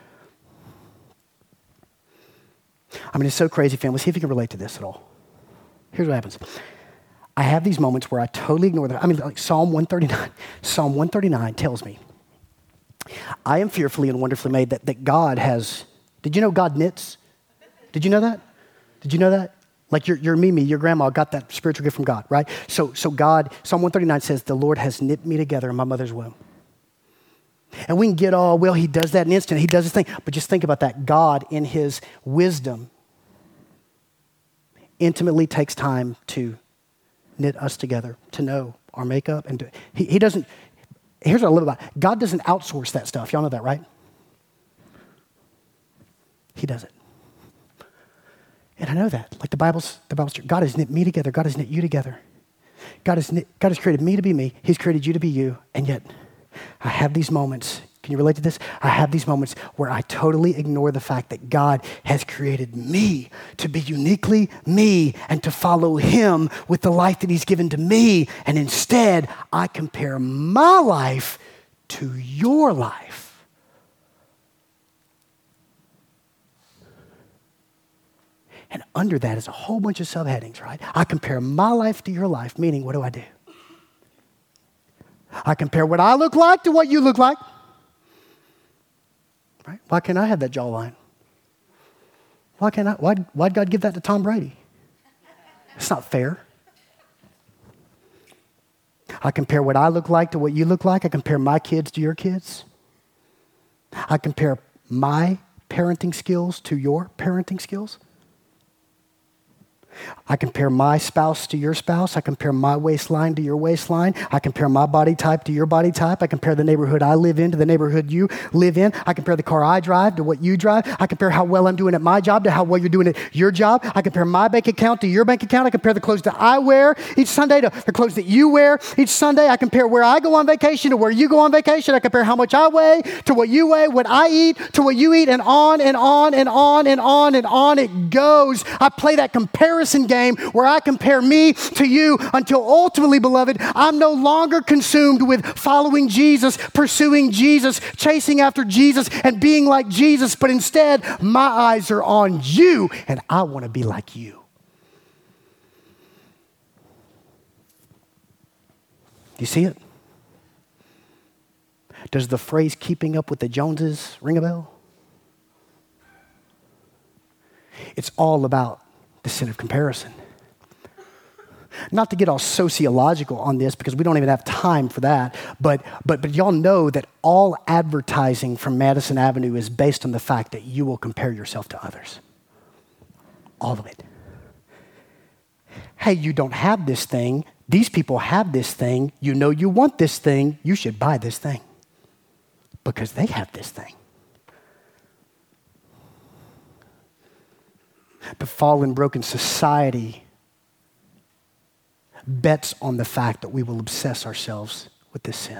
I mean, it's so crazy, family. See if you can relate to this at all. Here's what happens. I have these moments where I totally ignore that. I mean, like Psalm 139. Psalm 139 tells me, I am fearfully and wonderfully made, that God has, did you know God knits? Did you know that? Did you know that? Like your Mimi, your grandma got that spiritual gift from God, right? So God, Psalm 139 says, the Lord has knit me together in my mother's womb. And we can get all, well, he does that in an instant. He does his thing. But just think about that. God, in his wisdom, intimately takes time to knit us together, to know our makeup. And he doesn't, here's what I love about it. God doesn't outsource that stuff. Y'all know that, right? He does it. And I know that. Like the Bible's true. God has knit me together. God has knit you together. God has created me to be me. He's created you to be you. And yet, I have these moments. Can you relate to this? I have these moments where I totally ignore the fact that God has created me to be uniquely me and to follow him with the life that he's given to me. And instead, I compare my life to your life. And under that is a whole bunch of subheadings, right? I compare my life to your life, meaning what do? I compare what I look like to what you look like. Right? Why can't I have that jawline? Why'd God give that to Tom Brady? It's not fair. I compare what I look like to what you look like. I compare my kids to your kids. I compare my parenting skills to your parenting skills. I compare my spouse to your spouse. I compare my waistline to your waistline. I compare my body type to your body type. I compare the neighborhood I live in to the neighborhood you live in. I compare the car I drive to what you drive. I compare how well I'm doing at my job to how well you're doing at your job. I compare my bank account to your bank account. I compare the clothes that I wear each Sunday to the clothes that you wear each Sunday. I compare where I go on vacation to where you go on vacation. I compare how much I weigh to what you weigh, what I eat to what you eat, and on and on and on and on and on it goes. I play that comparison game where I compare me to you until ultimately, beloved, I'm no longer consumed with following Jesus, pursuing Jesus, chasing after Jesus, and being like Jesus, but instead my eyes are on you and I want to be like you. Do you see it? Does the phrase keeping up with the Joneses ring a bell? It's all about the sin of comparison. Not to get all sociological on this because we don't even have time for that, but y'all know that all advertising from Madison Avenue is based on the fact that you will compare yourself to others. All of it. Hey, you don't have this thing. These people have this thing. You know you want this thing. You should buy this thing because they have this thing. The fallen, broken society bets on the fact that we will obsess ourselves with this sin.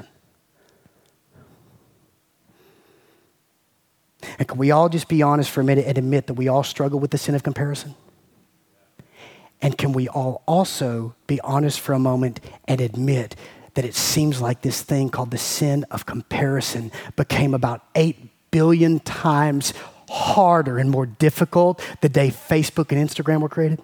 And can we all just be honest for a minute and admit that we all struggle with the sin of comparison? And can we all also be honest for a moment and admit that it seems like this thing called the sin of comparison became about 8 billion times harder and more difficult the day Facebook and Instagram were created?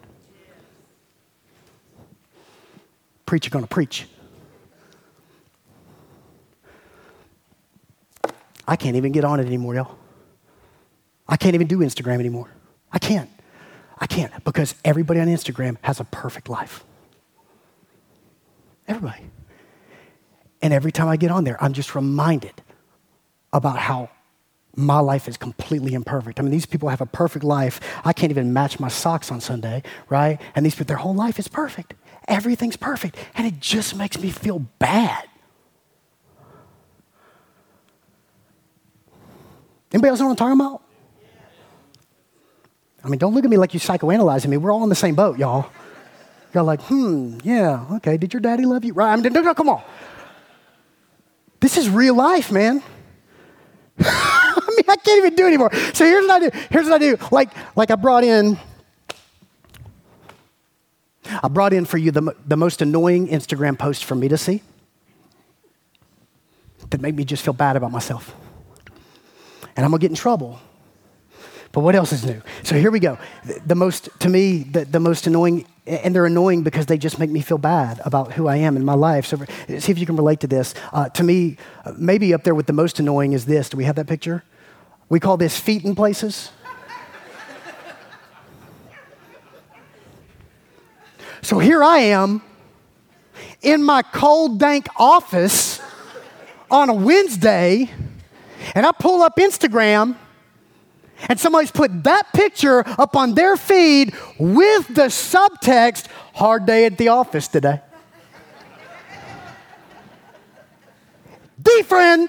Preacher gonna preach. I can't even get on it anymore, y'all. I can't even do Instagram anymore. I can't because everybody on Instagram has a perfect life. Everybody. And every time I get on there, I'm just reminded about how my life is completely imperfect. I mean, these people have a perfect life. I can't even match my socks on Sunday, right? And these people, their whole life is perfect. Everything's perfect. And it just makes me feel bad. Anybody else know what I'm talking about? I mean, don't look at me like you're psychoanalyzing me. We're all in the same boat, y'all. Y'all like, yeah, okay. Did your daddy love you? Right? I mean, no, come on. This is real life, man. I mean, I can't even do it anymore. So here's what I do. Like I brought in for you the most annoying Instagram post for me to see that made me just feel bad about myself. And I'm going to get in trouble. But what else is new? So here we go. The most annoying, and they're annoying because they just make me feel bad about who I am in my life. So see if you can relate to this. To me, maybe up there with the most annoying is this. Do we have that picture? We call this feet in places. So here I am in my cold, dank office on a Wednesday, and I pull up Instagram, and somebody's put that picture up on their feed with the subtext, hard day at the office today. Defriend.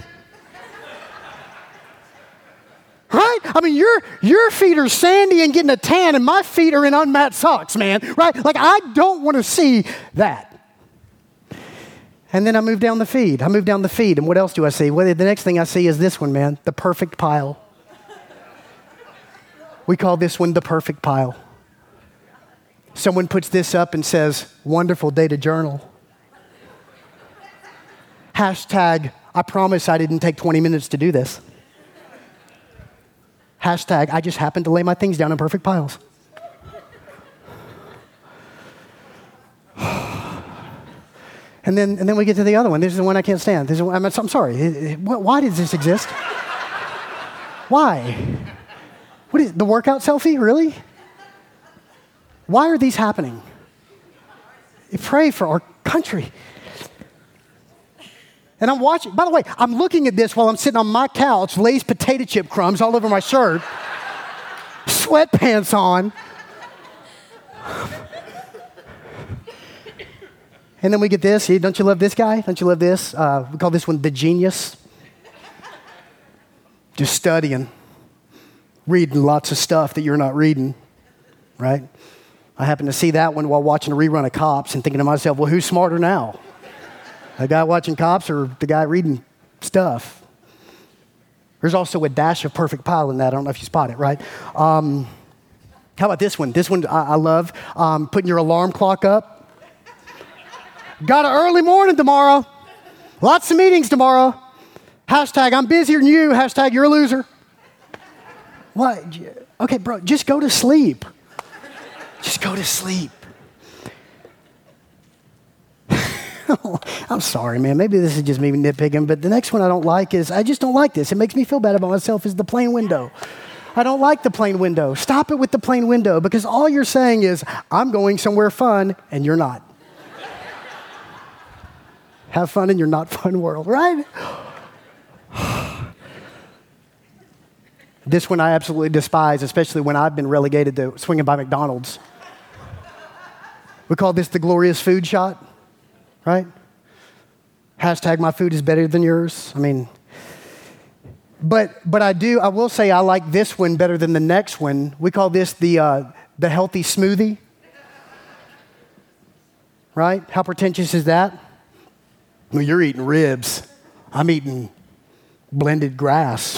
Right? I mean, your feet are sandy and getting a tan, and my feet are in unmatched socks, man. Right? Like, I don't want to see that. And then I move down the feed. And what else do I see? Well, the next thing I see is this one, man, the perfect pile. We call this one the perfect pile. Someone puts this up and says, wonderful day to journal. Hashtag, I promise I didn't take 20 minutes to do this. Hashtag, I just happened to lay my things down in perfect piles. And then we get to the other one. This is the one I can't stand. I'm sorry. Why does this exist? Why? What is the workout selfie? Really? Why are these happening? Pray for our country. And I'm watching, by the way, I'm looking at this while I'm sitting on my couch, Lay's potato chip crumbs all over my shirt, sweatpants on. And then we get this. Don't you love this guy? Don't you love this? We call this one the genius. Just studying. Reading lots of stuff that you're not reading, right? I happened to see that one while watching a rerun of Cops and thinking to myself, well, who's smarter now? The guy watching Cops or the guy reading stuff? There's also a dash of perfect pile in that. I don't know if you spot it, right? How about this one? This one I love. Putting your alarm clock up. Got an early morning tomorrow. Lots of meetings tomorrow. Hashtag, I'm busier than you. Hashtag, you're a loser. What? Okay, bro, just go to sleep. Just go to sleep. I'm sorry, man. Maybe this is just me nitpicking, but the next one I don't like is, I just don't like this. It makes me feel bad about myself, is the plain window. I don't like the plain window. Stop it with the plain window, because all you're saying is, I'm going somewhere fun, and you're not. Have fun in your not fun world, right? This one I absolutely despise, especially when I've been relegated to swinging by McDonald's. We call this the glorious food shot, right? Hashtag, my food is better than yours. I mean, but I will say I like this one better than the next one. We call this the healthy smoothie, right? How pretentious is that? Well, you're eating ribs. I'm eating blended grass.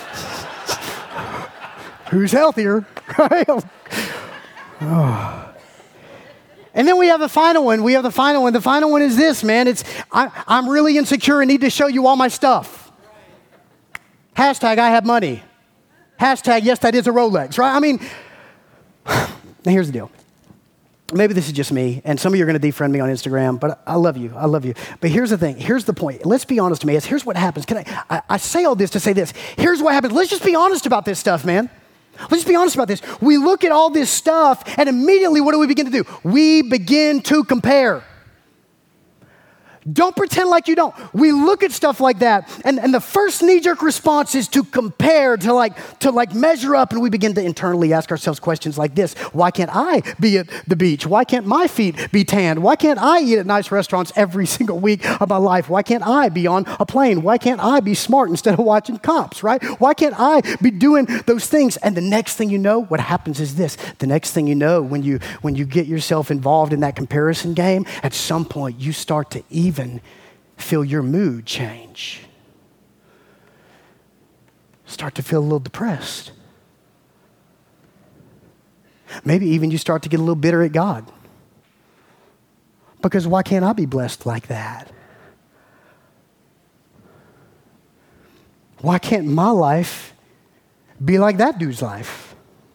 Who's healthier, right? Oh. And then we have the final one. The final one is this, man. I'm really insecure and need to show you all my stuff. Hashtag, I have money. Hashtag, yes, that is a Rolex, right? I mean, now here's the deal. maybe this is just me, and some of you are going to defriend me on Instagram, but I love you. I love you. But here's the thing. Here's the point. Let's be honest, Emmaus. Here's what happens. I say all this to say this. Here's what happens. Let's just be honest about this stuff, man. Let's just be honest about this. We look at all this stuff, and immediately what do we begin to do? We begin to compare. Don't pretend like you don't. We look at stuff like that, and the first knee-jerk response is to compare, to measure up, and we begin to internally ask ourselves questions like this. Why can't I be at the beach? Why can't my feet be tanned? Why can't I eat at nice restaurants every single week of my life? Why can't I be on a plane? Why can't I be smart instead of watching Cops, right? Why can't I be doing those things? And the next thing you know, what happens is this. The next thing you know, when you get yourself involved in that comparison game, at some point you start to even feel your mood change. Start to feel a little depressed. Maybe even you start to get a little bitter at God. Because why can't I be blessed like that? Why can't my life be like that dude's life?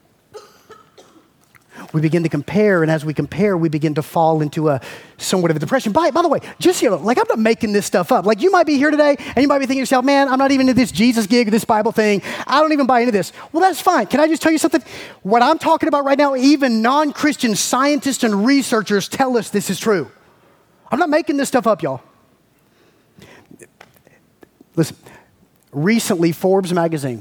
We begin to compare, and as we compare, we begin to fall into a somewhat of a depression. By the way, just I'm not making this stuff up. You might be here today, and you might be thinking to yourself, man, I'm not even into this Jesus gig, this Bible thing. I don't even buy into this. Well, that's fine. Can I just tell you something? What I'm talking about right now, even non-Christian scientists and researchers tell us this is true. I'm not making this stuff up, y'all. Listen, recently, Forbes magazine,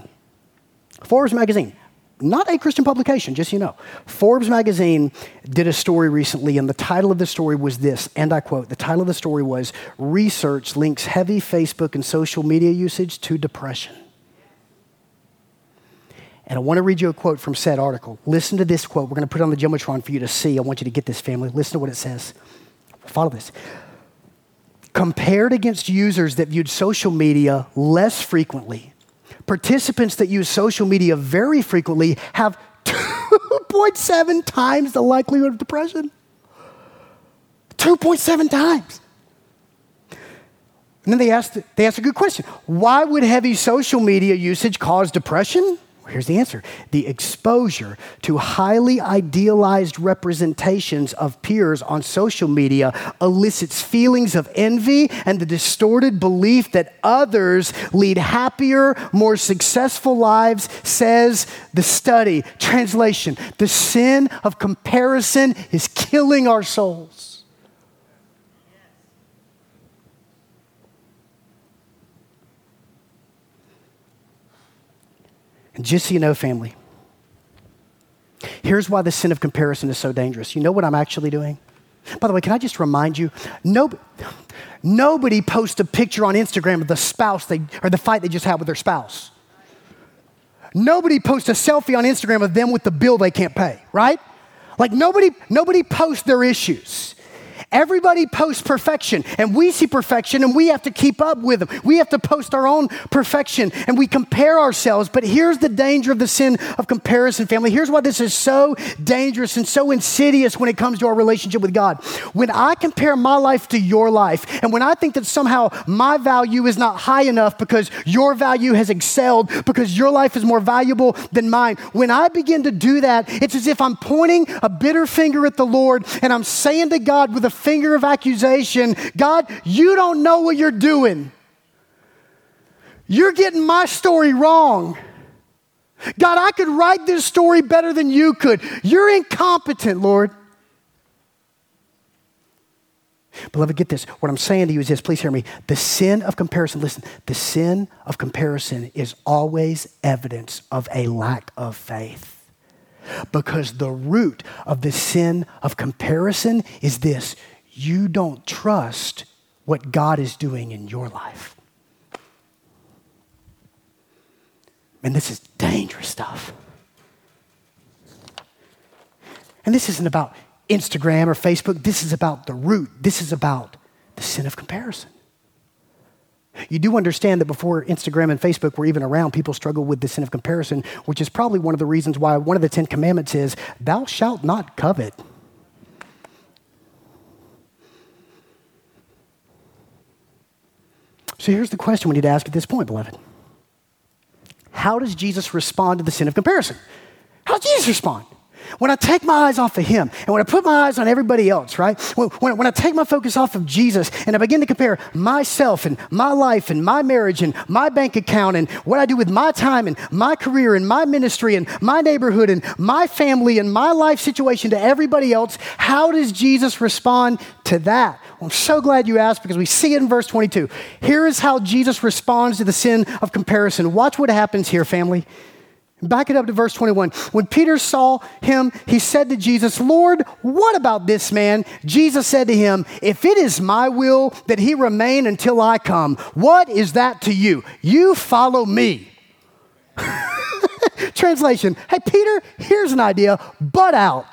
not a Christian publication, just so you know. Forbes magazine did a story recently, and the title of the story was this, and I quote, the title of the story was, "Research links heavy Facebook and social media usage to depression." And I want to read you a quote from said article. Listen to this quote. We're going to put it on the Jumbotron for you to see. I want you to get this, family. Listen to what it says. Follow this. Compared against users that viewed social media less frequently, participants that use social media very frequently have 2.7 times the likelihood of depression. 2.7 times. And then they asked a good question. Why would heavy social media usage cause depression? Well, here's the answer. The exposure to highly idealized representations of peers on social media elicits feelings of envy and the distorted belief that others lead happier, more successful lives, says the study. Translation, the sin of comparison is killing our souls. And just so you know, family, here's why the sin of comparison is so dangerous. You know what I'm actually doing? By the way, can I just remind you, nobody posts a picture on Instagram of the spouse or the fight they just had with their spouse. Nobody posts a selfie on Instagram of them with the bill they can't pay, right? Nobody posts their issues. Everybody posts perfection, and we see perfection, and we have to keep up with them. We have to post our own perfection, and we compare ourselves. But here's the danger of the sin of comparison, family. Here's why this is so dangerous and so insidious when it comes to our relationship with God. When I compare my life to your life, and when I think that somehow my value is not high enough because your value has excelled, because your life is more valuable than mine, when I begin to do that, it's as if I'm pointing a bitter finger at the Lord, and I'm saying to God with a finger of accusation, God, you don't know what you're doing. You're getting my story wrong. God, I could write this story better than you could. You're incompetent, Lord. Beloved, get this. What I'm saying to you is this. Please hear me. The sin of comparison, listen, the sin of comparison is always evidence of a lack of faith. Because the root of the sin of comparison is this: you don't trust what God is doing in your life. And this is dangerous stuff. And this isn't about Instagram or Facebook. This is about the root. This is about the sin of comparison. You do understand that before Instagram and Facebook were even around, people struggled with the sin of comparison, which is probably one of the reasons why one of the 10 commandments is, thou shalt not covet. So here's the question we need to ask at this point, beloved. How does Jesus respond to the sin of comparison? How does Jesus respond? When I take my eyes off of him and when I put my eyes on everybody else, right? When I take my focus off of Jesus and I begin to compare myself and my life and my marriage and my bank account and what I do with my time and my career and my ministry and my neighborhood and my family and my life situation to everybody else, how does Jesus respond to that? Well, I'm so glad you asked because we see it in verse 22. Here is how Jesus responds to the sin of comparison. Watch what happens here, family. Back it up to verse 21. When Peter saw him, he said to Jesus, Lord, what about this man? Jesus said to him, if it is my will that he remain until I come, what is that to you? You follow me. Translation, hey, Peter, here's an idea, butt out.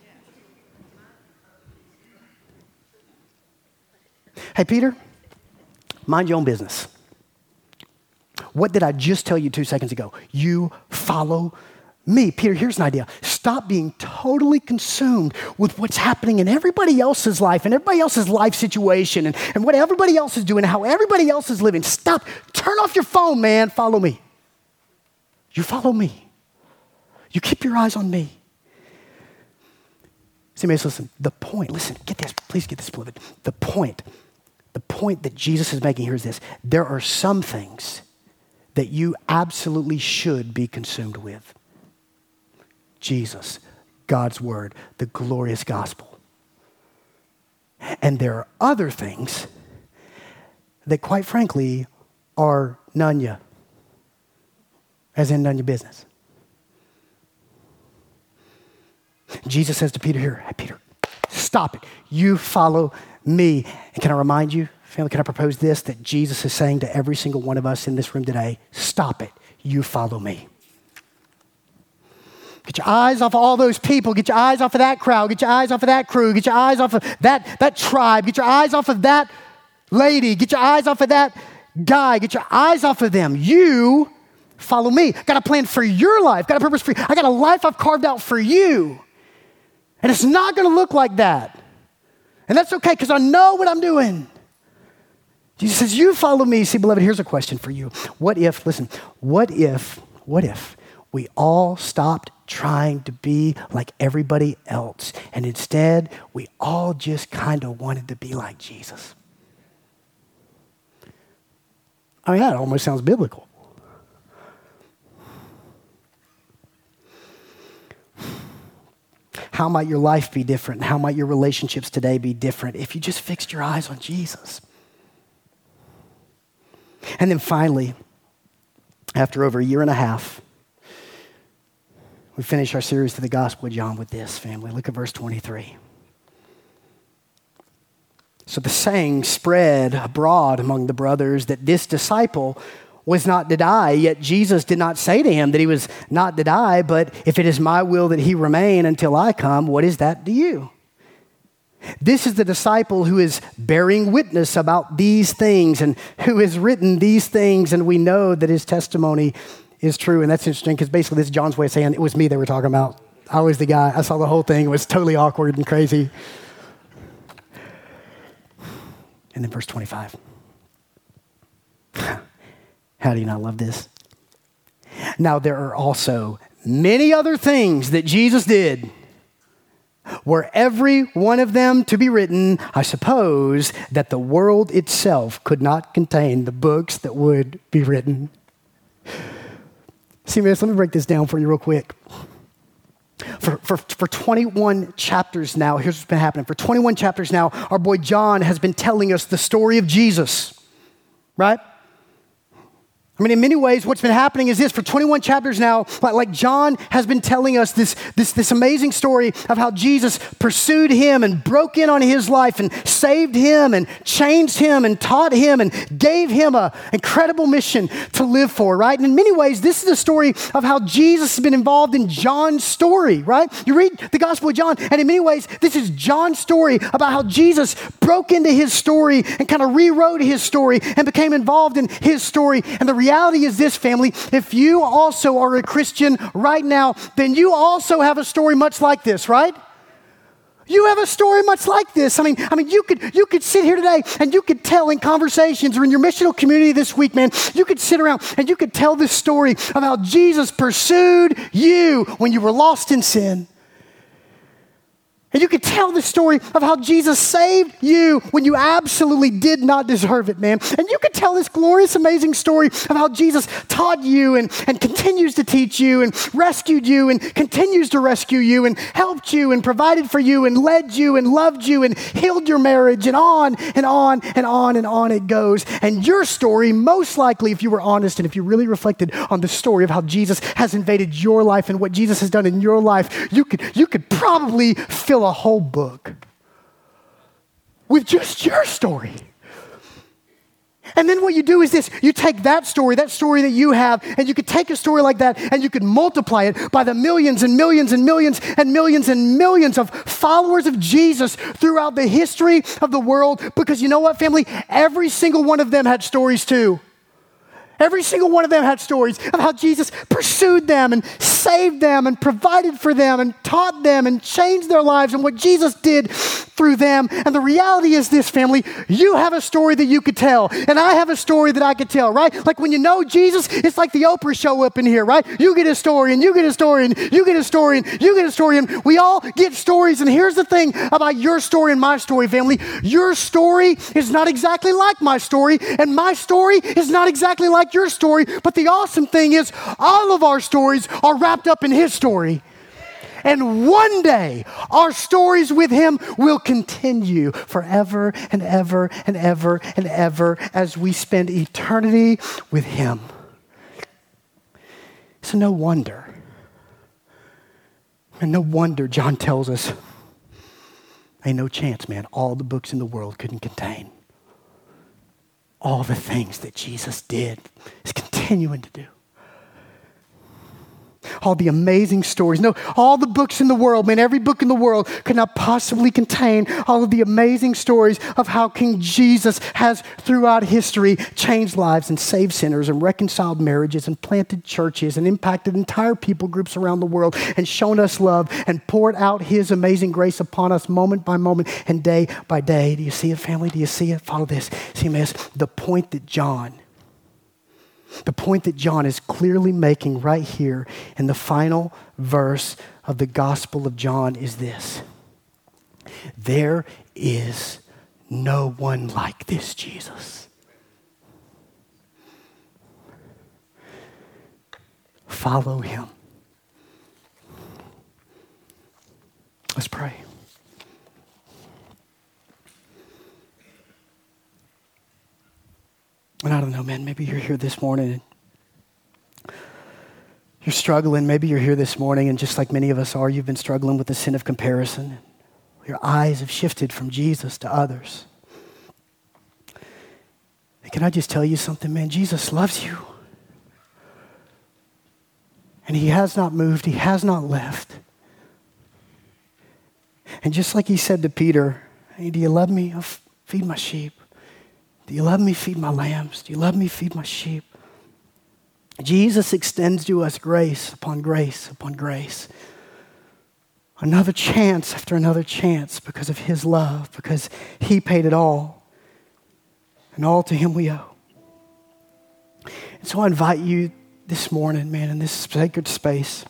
Hey, Peter, mind your own business. What did I just tell you 2 seconds ago? You follow me. Peter, here's an idea. Stop being totally consumed with what's happening in everybody else's life and everybody else's life situation and what everybody else is doing and how everybody else is living. Stop. Turn off your phone, man. Follow me. You follow me. You keep your eyes on me. See, listen, the point, listen, get this, please get this, beloved. The point that Jesus is making here is this. There are some things that you absolutely should be consumed with. Jesus, God's word, the glorious gospel. And there are other things that, quite frankly, are none ya, as in none your business. Jesus says to Peter here, hey, Peter, stop it. You follow me. And can I remind you, family, can I propose this, that Jesus is saying to every single one of us in this room today, stop it. You follow me. Get your eyes off of all those people. Get your eyes off of that crowd. Get your eyes off of that crew. Get your eyes off of that tribe. Get your eyes off of that lady. Get your eyes off of that guy. Get your eyes off of them. You follow me. Got a plan for your life. Got a purpose for you. I got a life I've carved out for you. And it's not going to look like that. And that's okay because I know what I'm doing. Jesus says, you follow me. See, beloved, here's a question for you. What if we all stopped trying to be like everybody else and instead we all just kind of wanted to be like Jesus? I mean, that almost sounds biblical. How might your life be different? How might your relationships today be different if you just fixed your eyes on Jesus? And then finally, after over a year and a half, we finish our series to the Gospel of John with this, family. Look at verse 23. So the saying spread abroad among the brothers that this disciple was not to die, yet Jesus did not say to him that he was not to die, but if it is my will that he remain until I come, what is that to you? This is the disciple who is bearing witness about these things and who has written these things, and we know that his testimony is true. And that's interesting because basically this is John's way of saying it was me they were talking about. I was the guy. I saw the whole thing. It was totally awkward and crazy. And then verse 25. How do you not love this? Now there are also many other things that Jesus did. Were every one of them to be written, I suppose that the world itself could not contain the books that would be written. See, let me break this down for you real quick. For 21 chapters now, here's what's been happening. For 21 chapters now, our boy John has been telling us the story of Jesus, right? I mean, in many ways, what's been happening is this. For 21 chapters now, like John has been telling us this amazing story of how Jesus pursued him and broke in on his life and saved him and changed him and taught him and gave him an incredible mission to live for, right? And in many ways, this is the story of how Jesus has been involved in John's story, right? You read the Gospel of John, and in many ways, this is John's story about how Jesus broke into his story and kind of rewrote his story and became involved in his story. And the reality is this, family, if you also are a Christian right now, then you also have a story much like this, right? You have a story much like this. I mean, you could sit here today and you could tell in conversations or in your missional community this week, man, you could sit around and you could tell this story of how Jesus pursued you when you were lost in sin. And you could tell the story of how Jesus saved you when you absolutely did not deserve it, man. And you could tell this glorious, amazing story of how Jesus taught you and continues to teach you and rescued you and continues to rescue you and helped you and provided for you and led you and loved you and healed your marriage and on and on and on and on it goes. And your story, most likely, if you were honest and if you really reflected on the story of how Jesus has invaded your life and what Jesus has done in your life, you could probably fill a whole book with just your story. And then what you do is this, you take that story that you have, and you could take a story like that and you could multiply it by the millions and millions and millions and millions and millions of followers of Jesus throughout the history of the world. Because you know what, family? Every single one of them had stories too. Every single one of them had stories of how Jesus pursued them and saved them and provided for them and taught them and changed their lives and what Jesus did through them. And the reality is this, family, you have a story that you could tell, and I have a story that I could tell, right? Like when you know Jesus, it's like the Oprah show up in here, right? You get a story and you get a story and you get a story and you get a story, and we all get stories. And here's the thing about your story and my story, family. Your story is not exactly like my story, and my story is not exactly like your story, but the awesome thing is all of our stories are wrapped up in his story. And one day, our stories with him will continue forever and ever and ever and ever as we spend eternity with him. So no wonder, and no wonder John tells us, ain't no chance, man, all the books in the world couldn't contain all the things that Jesus did, is continuing to do. All the amazing stories. No, all the books in the world, man, every book in the world could not possibly contain all of the amazing stories of how King Jesus has, throughout history, changed lives and saved sinners and reconciled marriages and planted churches and impacted entire people groups around the world and shown us love and poured out his amazing grace upon us moment by moment and day by day. Do you see it, family? Do you see it? Follow this. See, man, the point that John is clearly making right here in the final verse of the Gospel of John is this. There is no one like this Jesus. Follow him. Let's pray. And I don't know, man, maybe you're here this morning and you're struggling. Maybe you're here this morning and just like many of us are, you've been struggling with the sin of comparison. Your eyes have shifted from Jesus to others. And can I just tell you something, man? Jesus loves you. And he has not moved. He has not left. And just like he said to Peter, hey, do you love me? I'll feed my sheep. Do you love me? Feed my lambs. Do you love me? Feed my sheep. Jesus extends to us grace upon grace upon grace. Another chance after another chance because of his love, because he paid it all. And all to him we owe. And so I invite you this morning, man, in this sacred space.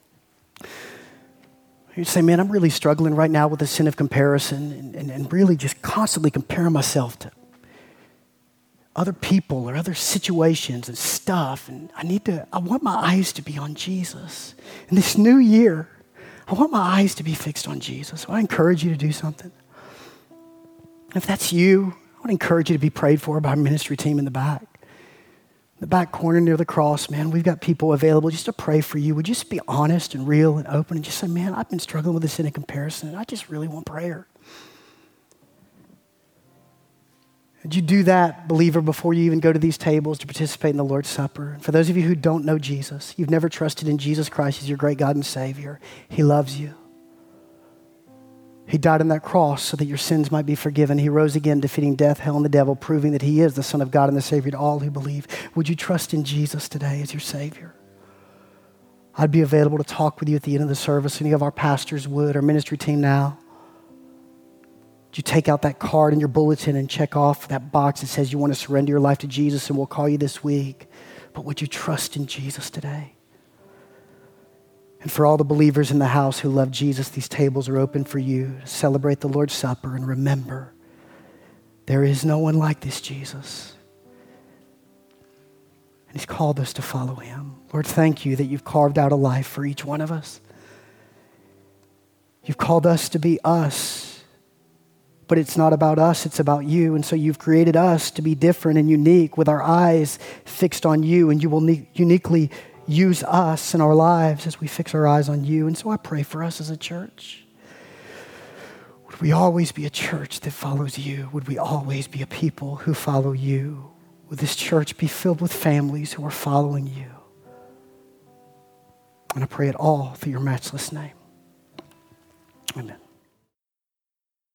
You say, man, I'm really struggling right now with the sin of comparison and really just constantly comparing myself to other people or other situations and stuff. And I want my eyes to be on Jesus. In this new year, I want my eyes to be fixed on Jesus. So I encourage you to do something. If that's you, I want to encourage you to be prayed for by our ministry team in the back. In the back corner near the cross, man, we've got people available just to pray for you. Would you just be honest and real and open and just say, man, I've been struggling with this sin of comparison and I just really want prayer. Would you do that, believer, before you even go to these tables to participate in the Lord's Supper? And for those of you who don't know Jesus, you've never trusted in Jesus Christ as your great God and Savior. He loves you. He died on that cross so that your sins might be forgiven. He rose again, defeating death, hell, and the devil, proving that he is the Son of God and the Savior to all who believe. Would you trust in Jesus today as your Savior? I'd be available to talk with you at the end of the service. Any of our pastors would, our ministry team now. You take out that card in your bulletin and check off that box that says you want to surrender your life to Jesus, and we'll call you this week. But would you trust in Jesus today? And for all the believers in the house who love Jesus, these tables are open for you to celebrate the Lord's Supper and remember there is no one like this Jesus. And he's called us to follow him. Lord, thank you that you've carved out a life for each one of us. You've called us to be us, but it's not about us, it's about you. And so you've created us to be different and unique with our eyes fixed on you, and you will uniquely use us in our lives as we fix our eyes on you. And so I pray for us as a church. Would we always be a church that follows you? Would we always be a people who follow you? Would this church be filled with families who are following you? And I pray it all through your matchless name. Amen.